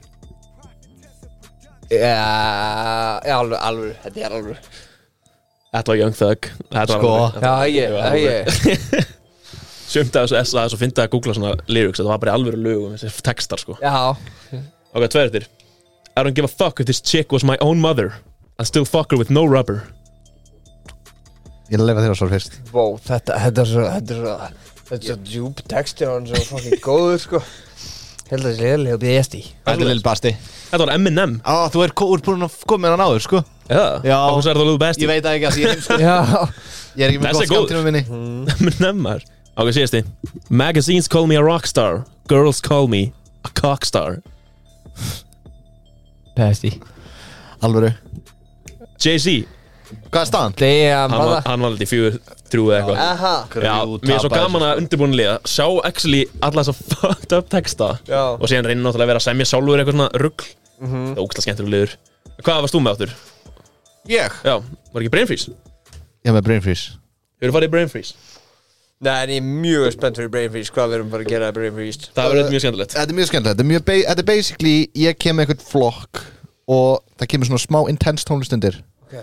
Já, já, alveg, alveg, þetta er alveg Þetta var Young Thug Þetta var Sko. alveg- Já, ég, Þetta var ég alveg. Sumt af þessu S A S og fyndi að googla svona lyrics Þetta var bara í alvöru lögum, þessi textar sko Já, Ok, tveirtir I don't give a fuck if this chick was my own mother I'll still fuck her with no rubber Ég ætla að lefa þér að svara fyrst wow, þetta, þetta er svo, þetta er svo Þetta er svo djúb texti og hann er svo fucking góður, sko Held að þessi leiðilega B S D Þetta er Lil Basti Þetta var Eminem Á, þú er búin að koma með hann áður sko Já, Já. og hversu er það Lil Basti Ég veit það ekki að ég er heimskur Já Ég er ekki með Þessi gott er góður. skjámtíma minni Eminem er Ok, síðasti Magazines call me a rockstar Girls call me a cockstar B S D Alvöru Jay-Z Hvað er staðan? Damn, Hann var, brother. hann var alltaf í fjögur, þrjú eða eitthvað Aha. Já, mér er svo gaman að undirbúin liða sjá actually alla þessa fucked up texta Já. og síðan reyna náttúrulega að vera að semja sjálfur eitthvað svona rugl Það er ógæslega skemmtilega liður Hvað varst þú með áttur? Ég? Já, var ekki Brain Freeze? Ég er með Brain Freeze Hefur farið í Brain Freeze? Nei, en ég er mjög spennt fyrir Brain Freeze. Hvað við erum bara að gera í Brain Freeze? Það verður mjög skemmtilegt Þetta er mjög skemmtilegt Þetta er, mjög ba þetta er basically Ég kem með eitthvað flokk Og það kemur svona smá intense tónlistundir Ok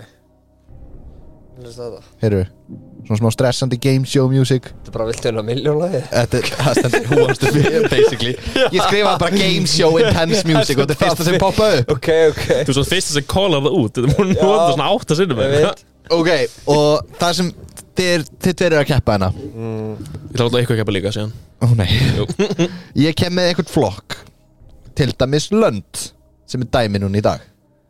Þetta Heyrðu Svona smá stressandi game show music er bara viltu hennar miljónlagi Þetta er Það stendur Who wants to be basically Ég skrifaði bara game show intense music Og þetta er fyrsta sem poppaði upp Ok, ok Þú svo fyrst þess að kóla það út Þetta múin nota svona átt að sinna Ég með veit. Ok Og það sem Þið þið tveir eru að keppa hana Ég ætla að láta ykkur að keppa líka síðan Ó nei Jú. Ég kem með eitthvað flokk Til dæmis lönd Sem er dæmi núna í dag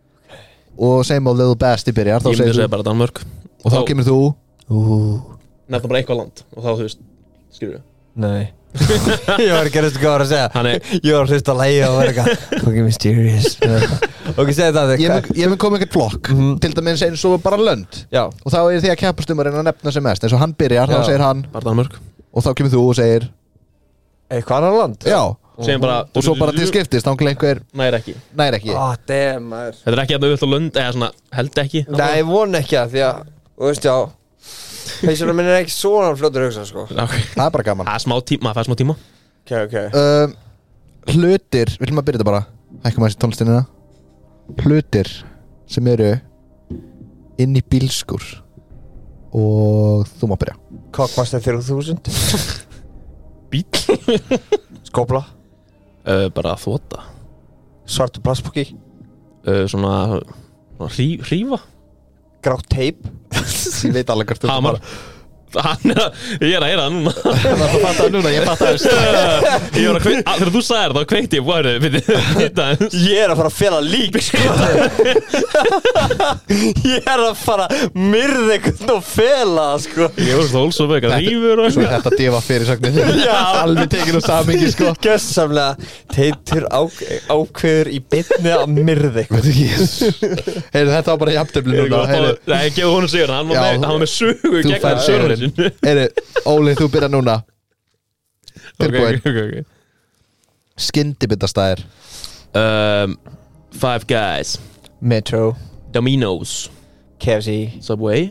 Og segjum á Little Basti byrjar Þá Ég myndi segir að þú segja bara Danmörk Og þá kemur þú Nefna bara eitthvað land Og þá þú veist Skilur við Nei Ég var ekki að reysta hvað var að segja Hann er Ég var að hlusta að lægja og var eitthvað Fucking mysterious Ok, segja það Ég mun- ég mun koma með eitthvað flokk Til dæmis eins og bara lönd Já Og þá er því að keppast um að reyna að nefna sem mest Eins og hann byrjar, Já. þá segir hann bara Danmörk Og þá kemur þú og segir Eitthvað annar land? Já Segjum bara Og svo bara til skiptist, þá einhver Nær ekki nær ekki Ah, damn, maður Þetta er ekki að auðvitað lönd Eða svona held ekki Nei, ég von ekki að því að Þú veist, já Peysunum minn er ekki svona fljótur að hugsa, sko Ok Það er bara gaman Það er smá tíma Maður fær smá tíma Ok, ok um, Hlutir, viljum að byrja þetta bara Hækkum að þessi tónlistinina Hlutir sem eru inn í bílskur Og þú má byrja Cockmaster þrjú þúsund Bíl Skópla uh, Bara þvota Svartu plastpóki uh, Svona Svona hrí, hrífa Grátt teip Ég veit alveg hvert þú Hamar Hann er að Ég er að heyra það núna Það fattar það núna, ég fattar það Ég var að kveita Þegar þú sagðir það kveiti ég Búið Þetta Ég er að fara að fela lík, sko Ég er að fara að myrða einhvern og fela, sko Ég var svona hólsum með eitthvað hrífur og Svo er þetta diva fyrirsögnin Já. Alveg tekinu samingi sko Gjössamlega Teitur á, ákveður í beinni að myrða einhvern Heyrðu, þetta var bara jafntöfli núna Heyrðu, Nei, ég gefa honum sigur Hann var Já. með, hann var með sögu Þú gegn færð sögurinn sigurinn. Heyrðu, Óli, þú byrjar núna Tilbúin Ok, ok, ok Skyndibitastæðir um, Five Guys Metro Domino's K F C Subway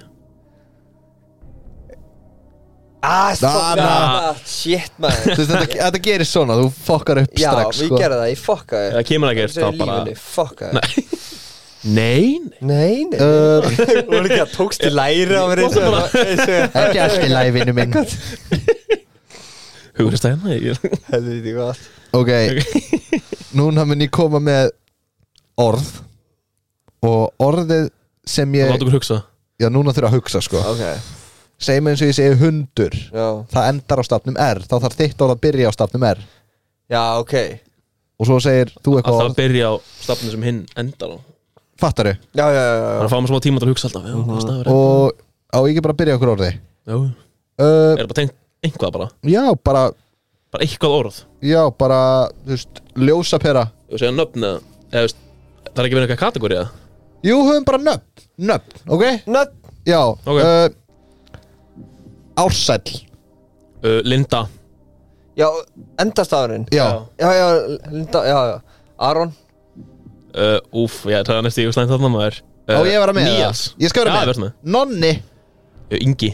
Ah, Na, na. shit, man Þú veist, þetta, þetta gerir svona, þú fokkar upp Já, strax við sko. gerðum það, ég fokkaði Það kemur ekki Þetta þá er bara lífinu, fokkaði Nei Nei Nei, nei Uh, Þú voru ekki að tókst í læri á mér eins og Ekki allt í lagi, vinnu minn Hugurist það hérna ég- Helviti gott Ok, núna mun ég koma með orð Og orðið sem ég Láta okkur hugsa Já, núna þurfa að hugsa sko Ok, Segjum eins og ég segi hundur já Það endar á stafnum R Þá þarf þitt orð að byrja á stafnum R Já, ok Og svo segir þú eitthvað Alltaf orð að byrja á stafnum sem hinn endar á Fattaru Já, já, já, Þannig já að fá maður smá tíma til að hugsa alltaf Já, hvað stafur er Og á ég ekki bara að byrja okkur orði Já uh, Er það bara tengt einhvað bara Já, bara Bara eitthvað orð Já, bara, þú veist, ljósapera Þú segja nöfn eða Eða veist Það er ekki verið eitthvað kategóri eða Jú, höfum bara nöfn Nöfn, ok? Nödd Já Ok. uh, Ársæll uh, Linda Já, endastafurinn Já, Já, já, Linda, já, já Aron uh, Úf, ég það er næstu í slæmt þarna maður uh, Á ég að vera með Níels það? Ég skal vera Já, með verð með Nonni uh, Ingi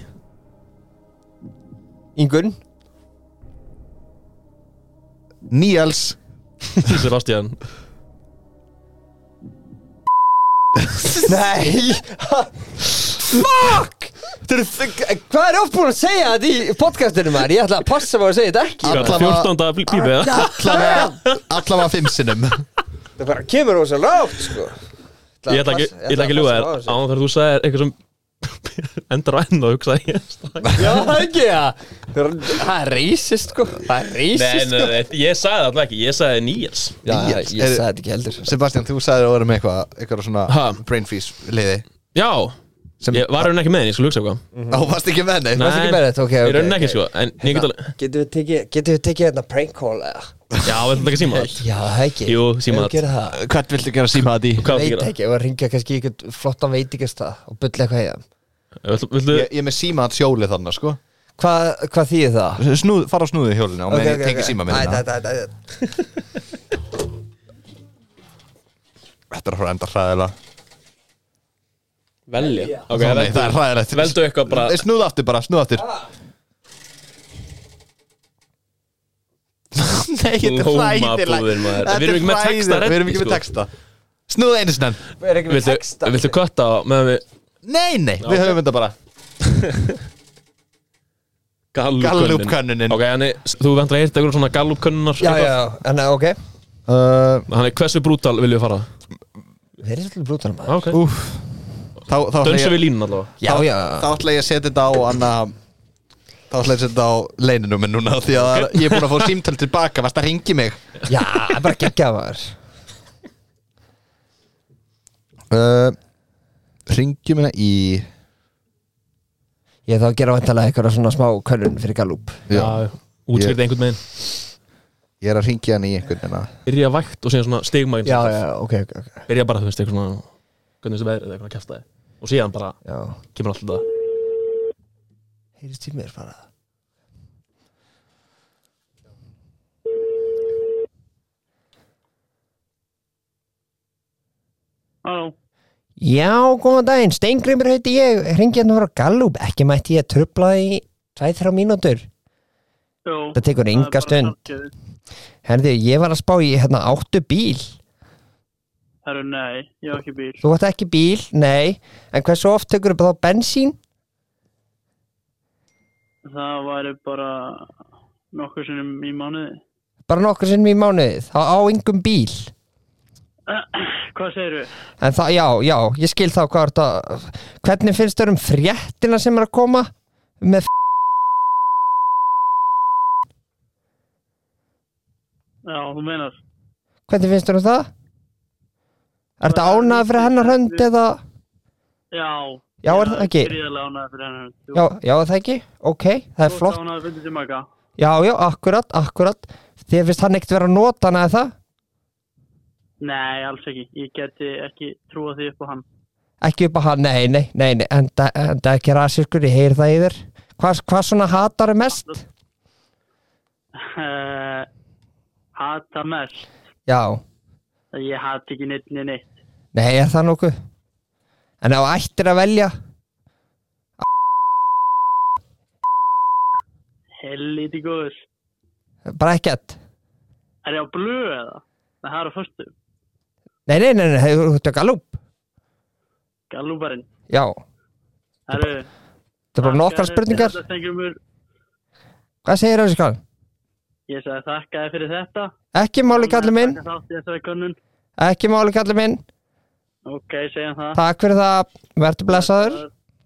Ingun Níels Sebastian Nei Fuck Þú eru, hvað er oft búin að segja þetta í podcastinu maður? Ég ætla að passa mig að segja þetta ekki Alla- fjórtánda pípið eða Allavega Allavega fimm sinnum Það bara kemur ósa lágt, sko Ég ætla ekki, ég ætla ekki að ljúga þér á þegar þú sagðir eitthvað sem endar á enn og hugsaði ég Já, það ekki, já Það er reysist, sko Það er Nei, reysist, nei, nei, ég sagði það alltaf ekki, ég sagði Níels Já, Níels. ég sagði þetta ekki heldur Sebastian, þú sagðir að vera með eitthvað Eitthvað svona Ha? brain freeze liði Já, Sem- ég var raun ekki með henni, ég skulle hugsa eitthvað Á, varst ekki með henni? Nei, Varstu ekki með þetta? Ok, ég ok, raun ekki ok. sko En ég get alveg Getum við tekið, getum við tekið hérna prank call eða? Já, við ætlum ekki að síma það Já, það ekki Jú, síma Ef þú gerir það Hvern viltu gera síma það í? Hvað Veit viltu gera? ekki, ef að ringja kannski ykkur flottan veitingastað og bulla eitthvað í það Viltu, viltu Ég, ég er með síma það sjólið þannig sko Hvað, hvað þýðir það? Snúð, fara á snúðu hjólinu og með okay, okay, teki síma minna Æ, æ, æ, æ. Þetta er að fara enda hræðilega Velja Ok, Nei, veldu, það er hræðilegt veldu eitthvað bara Snúðu aftur bara, snúðu aftur Nei, þetta er Lómabúðir, maður. Þetta Við erum ekki með hræðilegt. texta ready, Við erum ekki með sko. texta Snúðu einu sinni enn. Er ekki með Viltu, texta viltu kötta á meðan við Nei, nei, við ok. höfum þetta bara Gallup Gallup-könnunin. Ok, hann er, þú vendur að heyrta eitthvað svona Gallup-könnunar Já, já, já, en ok uh, Hann er, hversu brútal viljum við fara? Við erum svolítið brútanum maður Ah, ok Úf Þá, þá ætla Dönsum ég, við línun allavega Já, já þá ætla ég að setja þetta á Anna Þá ætla ég að setja þetta á leininu minn núna Því að Ok. ég er búin að fá símtöl tilbaka Varst að ringi mig Já, það er bara geggjað maður uh, Ringjum hérna í Ég þá að gera vantalega eitthvað svona smá könnun fyrir Gallup Já. Útskriði einhvern meginn Ég er að ringja hann í einhvern hérna Byrja vægt og síðan svona stigmægin Já, já, ok, ok, ok Byrja bara, þú veist, eitthvað svona Hvernig þessi veðrið, eitthvað að kjafta þig Og síðan bara, Já, kemur alltaf það heyrist í mér bara Halló. Já, góðan daginn, Steingrímur heiti ég Hringi hérna frá Gallup, ekki mætti ég trubla í tvær þrjár mínútur Jú. Það tekur enga er bara stund. sjálfgefið. Herðu, ég var að spá í hérna áttu bíl Herru, nei, ég á ekki bíl. Þú átt ekki bíl, nei En hversu oft tekur upp þá bensín? Það væri bara nokkur sinnum í mánuði. Bara nokkur sinnum í mánuðið, þá á engum bíl Hvað segirðu? En það, já, já, ég skil þá hvað er þetta Hvernig finnst þér um fréttina sem er að koma? Með Já, þú meinar. Hvernig finnst þér um það? Er þetta ánægð fyrir hennar hönd eða? Já. Já, er það ekki? Gríðarlega ánægð fyrir hennar. Jú. Já, já, er það ekki? Ok, það er flott Þú ert ánægð fyrir tilmaka. Já, já, akkurat, akkurat Þér finnst hann ekkert vera að nota hana eða það? Nei, alls ekki. Ég geti ekki trúa því upp á hann. Ekki upp á hann, nei, nei, nei, nei En það er ekki rasiskur, ég heyri það í þér Hvað, hvað svona hatar er mest? Uh, hata mest. Já, Ég hata ekki neitt niður neitt. nei, er það nokkuð? En ef þú ættir að velja Helvíti góður. Bara ekkert Er ég á blöð eða? Nei, það er á föstu. Nei, nei, nei, nei, hefur þú þetta Gallup? Gallúbarinn. Já, Herru. það er bara nokkar spurningar Þetta Steingrímur. Hvað segir þessi kall? Ég sagði þakka þér fyrir þetta. Ekki máli kallið minn Þakka þátt í þessari könnun. Ekki máli kallið minn Ok, segjum það. Takk fyrir það, verður blessaður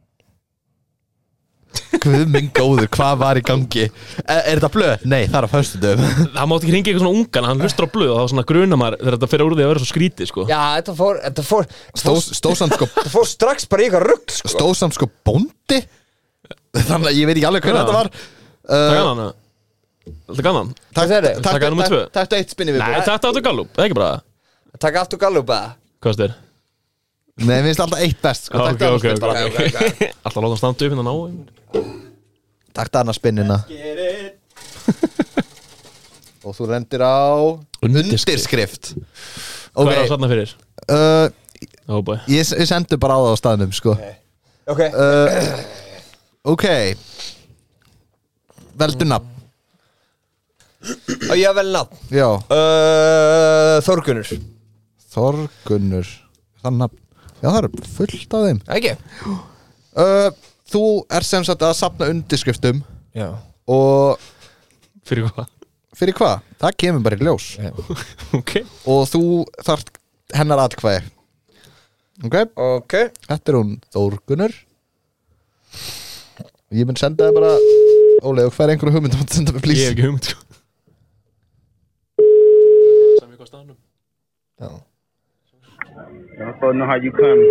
Guð minn góður, hvað var í gangi? Er, er þetta blöð? Nei, það er á föstudöfum Það mátti ekki ringa eitthvað svona ungan Hann hlustur á blöð og þá svona gruna maður Þegar þetta fyrir úr því að vera svo skrítið, sko Já, þetta fór, þetta fór Stóðsamt sko Þetta fór strax bara í eitthvað rugg sko. Stóðsamt sko bóndi Þannig að ég veit ekki alveg hvernig Já. þetta var Takk uh, hann Þetta gaman Hvað segirðu? Taka númer tvö. Takk eitt spinni við Nei, þetta áttu Gallup, það er ekki bara Takk allt úr Gallup eða? Hvað styrir? Nei, mér finnst alltaf eitt best sko. Ok, Takk ok, annars ok, spinn bara. ok Alltaf láta hann standa upp hérna ná Takk annars spinnina Og þú lendir á Undirskrift. Undirskrift Hvað er það Ok satna fyrir? uh, Ó, bæ Ég, ég sendu bara á það á staðnum sko Ok uh, Ok Veldu nafn Og ég vel nafn Já uh, Þórgunnur Þorgunnur Það nafn Já, það er fullt af þeim Ekki? uh, Þú er sem sagt að safna undirskriftum Já Og Fyrir hvað? fyrir hvað? Það kemur bara í ljós Ok Og þú þarft hennar atkvæði Ok Ok Þetta er hún Þórgunnur Ég mun senda það bara Óli, og hver einhverju hugmynd að senda mig, please Ég hef ekki hugmynd, sko Sem ég hvað staðnum Já I don't know how you come.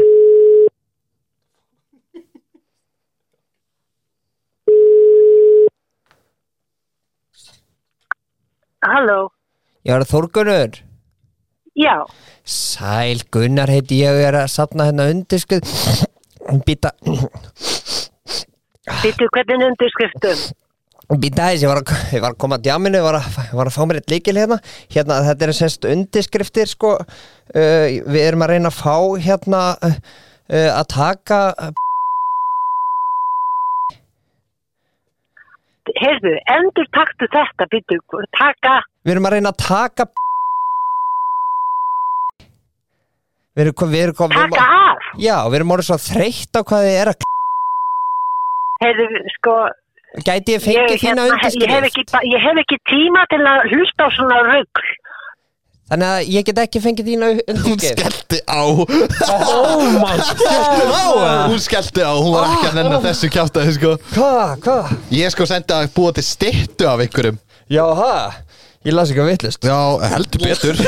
Halló, Ég var Þórgunnur. Já, Sæl, Gunnar heiti ég og er að safna hérna undirskrið. Býta, býttu hvernig undirskriftum? býta þess, ég var að, ég var að koma að djaminu, ég var að, ég var að fá mér eitt lykil hérna. Hérna, þetta er semst undirskriftir, sko. Uh, við erum að reyna að fá hérna uh, uh, að taka... Heyrðu, endur taktu þetta, býttu, taka... Við erum að reyna að taka... Við erum, hvað- við erum, hvað- við erum, Taka af? Já, við erum orðið svo þreytt á hvað þið er að... Heyrðu, sko... Gæti ég fengið þína hérna, ég, hef undirskrift? ekki, ba- ég hef ekki tíma til að hlusta á svona rugl. Þannig að ég get ekki fengið þína Hún undirskrift. skellti á Oh my god Hún skellti á, hún var ekki að nenna þessu kjátaði sko. Hvað, hvað? Ég sko sendi að búa til styttu af einhverjum. Já, það? Ég las ekki að vittlust. Já, heldur betur.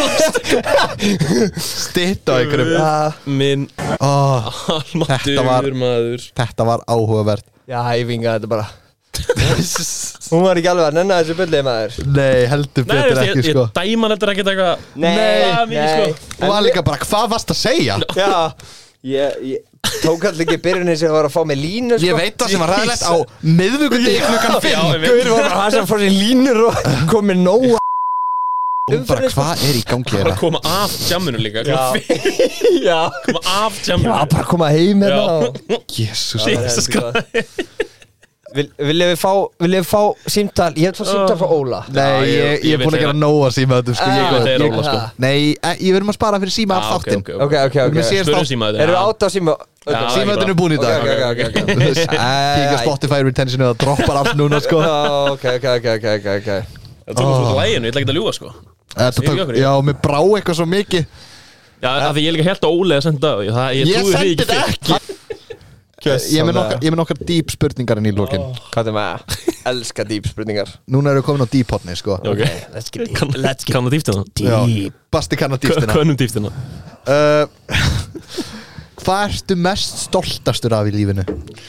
Styttu af einhverjum. Minn oh, almáttugur var- maður Þetta var áhugavert. Já, ég vingaði þetta bara. Hún var ekki alveg að nenna þessu bullið maður. Nei, heldur Nei, betur ég, ekki ég, sko. ég dæma þetta ekkert eitthvað Nei, Það mikið, nei. sko. Hún var líka bara, hvað varst að segja? Já, ég, ég tók alltaf ekki byrjunni sem var að fá mig línu, sko. Ég veit það sem var ræðilegt á miðvikudegi klukkan Já, fimm. ég veit. Gaur var bara hann sem fór sér línur og komið nóg. Hún bara, hvað er í gangi Bara hérna? koma af jamminu líka Já. Koma Já. af jamminu Já, bara koma heim hérna og... Jésús. Jesus Christ. Vil, viljum við fá, viljum við fá símtal, ég hef fá símtal frá Óla. Nei, Já, ég, ég- ég ég er búin veit að gera þeirra. nóg að síma þetta sko. Ah, Ég, Ég veit þeir ég, Óla, sko. Nei, eh, ég verðum að spara fyrir síma af Ah, ok, þáttinn. ok, Ok, ok, ok. Mér síðast Spurðu þátt- síma Erum við átt á síma? Já, Símaðurinn er búin í dag. Ok, ok, ok, ok, ok. Kíkja Spotify retentionu og droppar allt núna sko. Já, ok, ok, ok, ok, ok, ok. Það tókum svo læginu, ég ætla ekki að ljúga sko Þetta Ég tók- okkur, Já, mér brá eitthvað svo mikið. Já, af því ég líka helt að Óli að senda það það- Ég Ég trúði því sendi ekki þetta fyrr. ekki. Ég er með nokkar- ég er með nokkar deep spurningar inn í lokin. Hvað er með? Elska dýp spurningar. Núna erum við komin á deep hotni sko. Ok, Let's get deep. Kann- Kann að dýftina Já, Basti kann að dýptina. Könnum dýftina Uh, Hvað ertu mest stoltastur af í lífinu?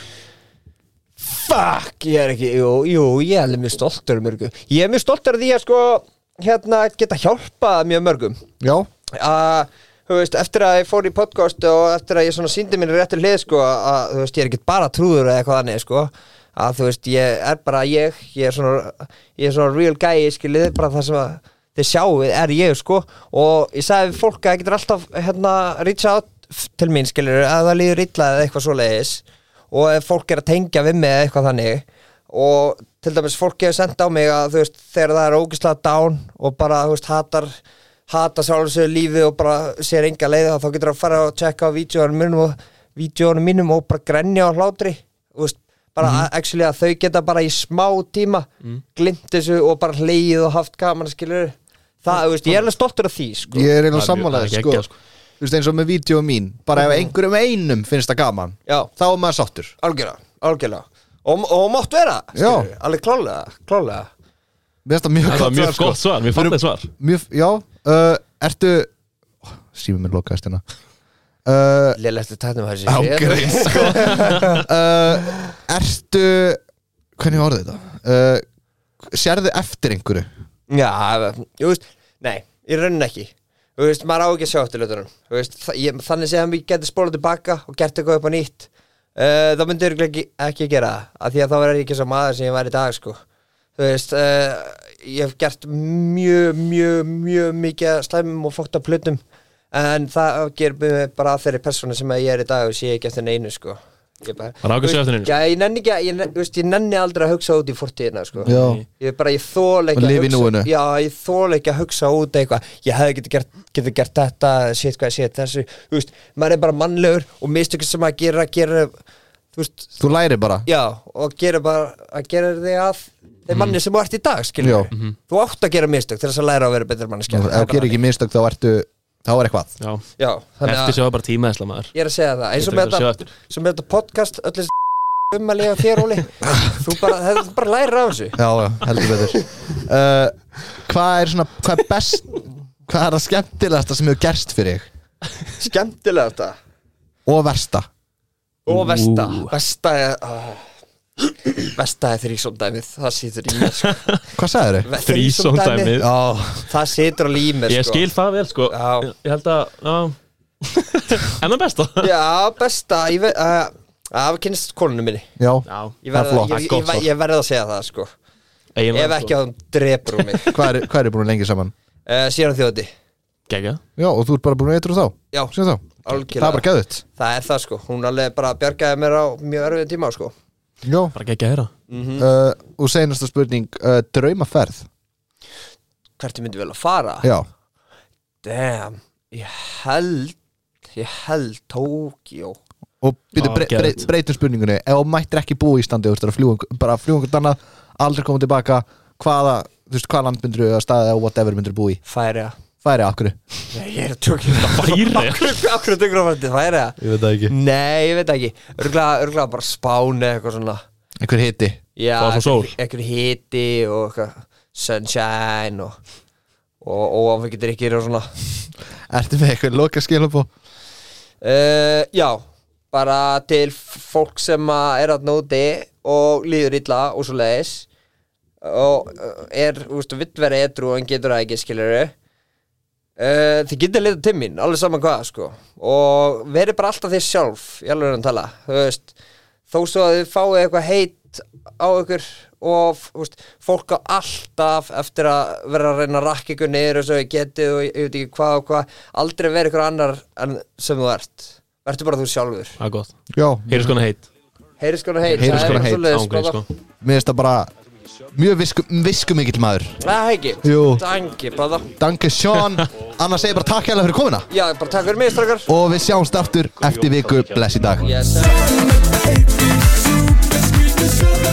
Fuck, ég er ekki, jú, jú, ég er alveg mjög stoltur af mörgum. Ég er mjög stoltur af því að sko, hérna, geta hjálpað mjög mörgum. Já, Að, þú veist, eftir að ég fór í podcast og eftir að ég svona síndi mér réttur hlið, sko, að, þú veist, ég er ekki bara trúður eða eitthvað þannig, sko, að, þú veist, ég er bara ég, ég er svona, ég er svona real guy, skiljið, bara það sem að þið sjáuð er ég, sko, og ég sagði við fólk að það getur alltaf, hérna, reach out til mín, skiljið, að það líður illa eða eitthvað svoleiðis, og ef fólk er að tengja við mig eða eitthvað þannig, og til dæmis fólk hefur sendt á mig að, þú veist, þegar það er ógeðslega down og bara, þú veist, hatar hata sjálfur sig lífið og bara sér enga leið, þá getur það að fara og checka á vídeóunum mínum og vídeóunum mínum og bara grenja á hlátri, þú veist, bara mm -hmm. actually að þau geta bara í smá tíma mm. glimt þessu og bara hlegið og haft gaman, skilur það, þú veist, ég er alveg stoltur af því, sko. ég er eiginlega Það er mjög- sammálaðið það er sko. geggjað, sko. Þú veist eins og með vídeo mín. Bara ef einhverjum einum finnst það gaman, Já, þá er maður sáttur. algjörlega, algjörlega og, og mátt vera, skilur, alveg klálega klálega. Mér finnst það mjög Það var gott mjög svar, gott svar, mjög fallið svar Mjög, já, uh, ertu Símum minn lokaðist hérna uh, Lélegstu tætnum þessi Ágrein sko. uh, Ertu Hvernig var þetta? Uh, sérðu eftir einhverju? Já, þú veist, nei, í rauninni ekki. Þú veist, maður á ekki að sjá eftir hlutunum. Þú veist, þa- ég, þannig sem ég geti spólað tilbaka og gert eitthvað upp á nýtt, uh, þá myndi ég ekki, ekki gera það, af því að þá verður ég ekki svo maður sem ég var í dag, sko. Þú veist, uh, ég hef gert mjög, mjög, mjög mikið slæmum og fókta plötum, en það gerir mig bara að þeirri persónu sem ég er í dag og sé ekki eftir neinu, sko. Ég bara, Bara á ekki að sjá eftir neinu, sko. Já, ég nenni ekki, að- ég, nenni- þú veist, ég nenni aldrei að hugsa út í fortíðina, sko. Já. Ég bara, ég þóla ekki Og lifa í að hugsa núinu. Já, ég þóla ekki að hugsa út eitthvað Ég hefði getið gert, getið gert þetta Shit, hvað, shit, þessu Þú veist, maður er bara mannlegur og mistökir sem maður gera, gera Þú veist, Þú lærir bara. já, og gera bara að gera þig að þeim manni sem þú ert í dag, skilur Já. Þú átt að gera mistök til þess að læra að vera betur manneskja Ef þú gerir ekki mistök þá ertu Þá er eitthvað. Já, Já, þannig eftir að sjáðu bara tíma þessla maður ég er að segja það eins og Ég með þarf að sjá þetta, eftir. sem með þetta podcast öll þessi um að lifa þér, Óli Þú bara, það er bara læra af þessu Já, já, heldur betur uh, Hvað er svona Hvað er best Hvað er það skemmtilegasta sem hefur gerst fyrir þig? Skemmtilega þetta Og versta? Og versta, Ú. versta er uh, Besta er þrísóndæmið, það situr í mér sko. Hvað sagðir þau? Þrísóndæmið. Já, Það situr á límir sko. Ég skil það vel sko Já. Ég, ég held að, já En það besta Já, besta Ég ve- uh, Það kynst konunum minni já, Já, Ég Það er verð flott. ég, ég, Gott ég, svar. ég verð að segja það sko. eiginlega, Ef ekki að hún drepur um mig Hvað er, hvað er búin lengi saman? uh, Síðan þjóði Gegja Já, og þú ert bara búin að eitthvað þá? Já, Síðan þá? algjörlega Það er bara geðut Það er það sko, hún alveg bara bjargaði mér á mjög erfiðum tíma sko. Já, Bara gegja þeirra uh, og seinasta spurning uh, Draumaferð Hvert ég myndi vel að fara Já, Damn, ég held Ég held Tókjó og byrju, Ó, bre bre geðveikt. breytum spurningunni Ef þú mættir ekki búa í Íslandi, þú veist, að fljúga bara fljúga einhvern annað, aldrei koma tilbaka hvaða, þú veist, hvað land myndir eða staðið eða whatever myndir búa í Færiða Færi, akkur Nei, ég er að tjókja Færiða? Akkur tökur á færiða, Færiða Ég veit það ekki Nei, ég veit ekki Örgulega, örgulega bara Spáni eitthvað svona Einhver hiti Já, Fá svo sól. Eitthvað hiti og eitthvað Sunshine og Og óanfengi drikkir og svona Ertu með eitthvað loka skilabó? uh, Já, bara til fólk sem að er að nóti og líður illa og svo leiðis og uh, er, þú veist, vill vera edru en getur það ekki, skilurðu uh, Þið getur litið til mín, alveg saman hvað, sko og verið bara alltaf þið sjálf í alveg að tala, þú veist þó svo að þið fáið eitthvað heit á ykkur og þú veist, fólk á alltaf eftir að vera að reyna að rakka ykkur niður og svo ég getið og ég veit ekki hvað og hvað aldrei verið ykkur annar en sem þú ert verður bara þú sjálfur Það er gott Já, Heyrðu skona heit Heyris konar heit Heyris konar heit, Ángrein sko mér finnst það bara mjög visku, visku mikill maður Það ekki Jú. Danki, bráða Danke Sean Annars segir bara takk hérlega fyrir komuna Já, bara takk fyrir mig, strákar Og við sjáumst aftur eftir viku Bless í dag Yes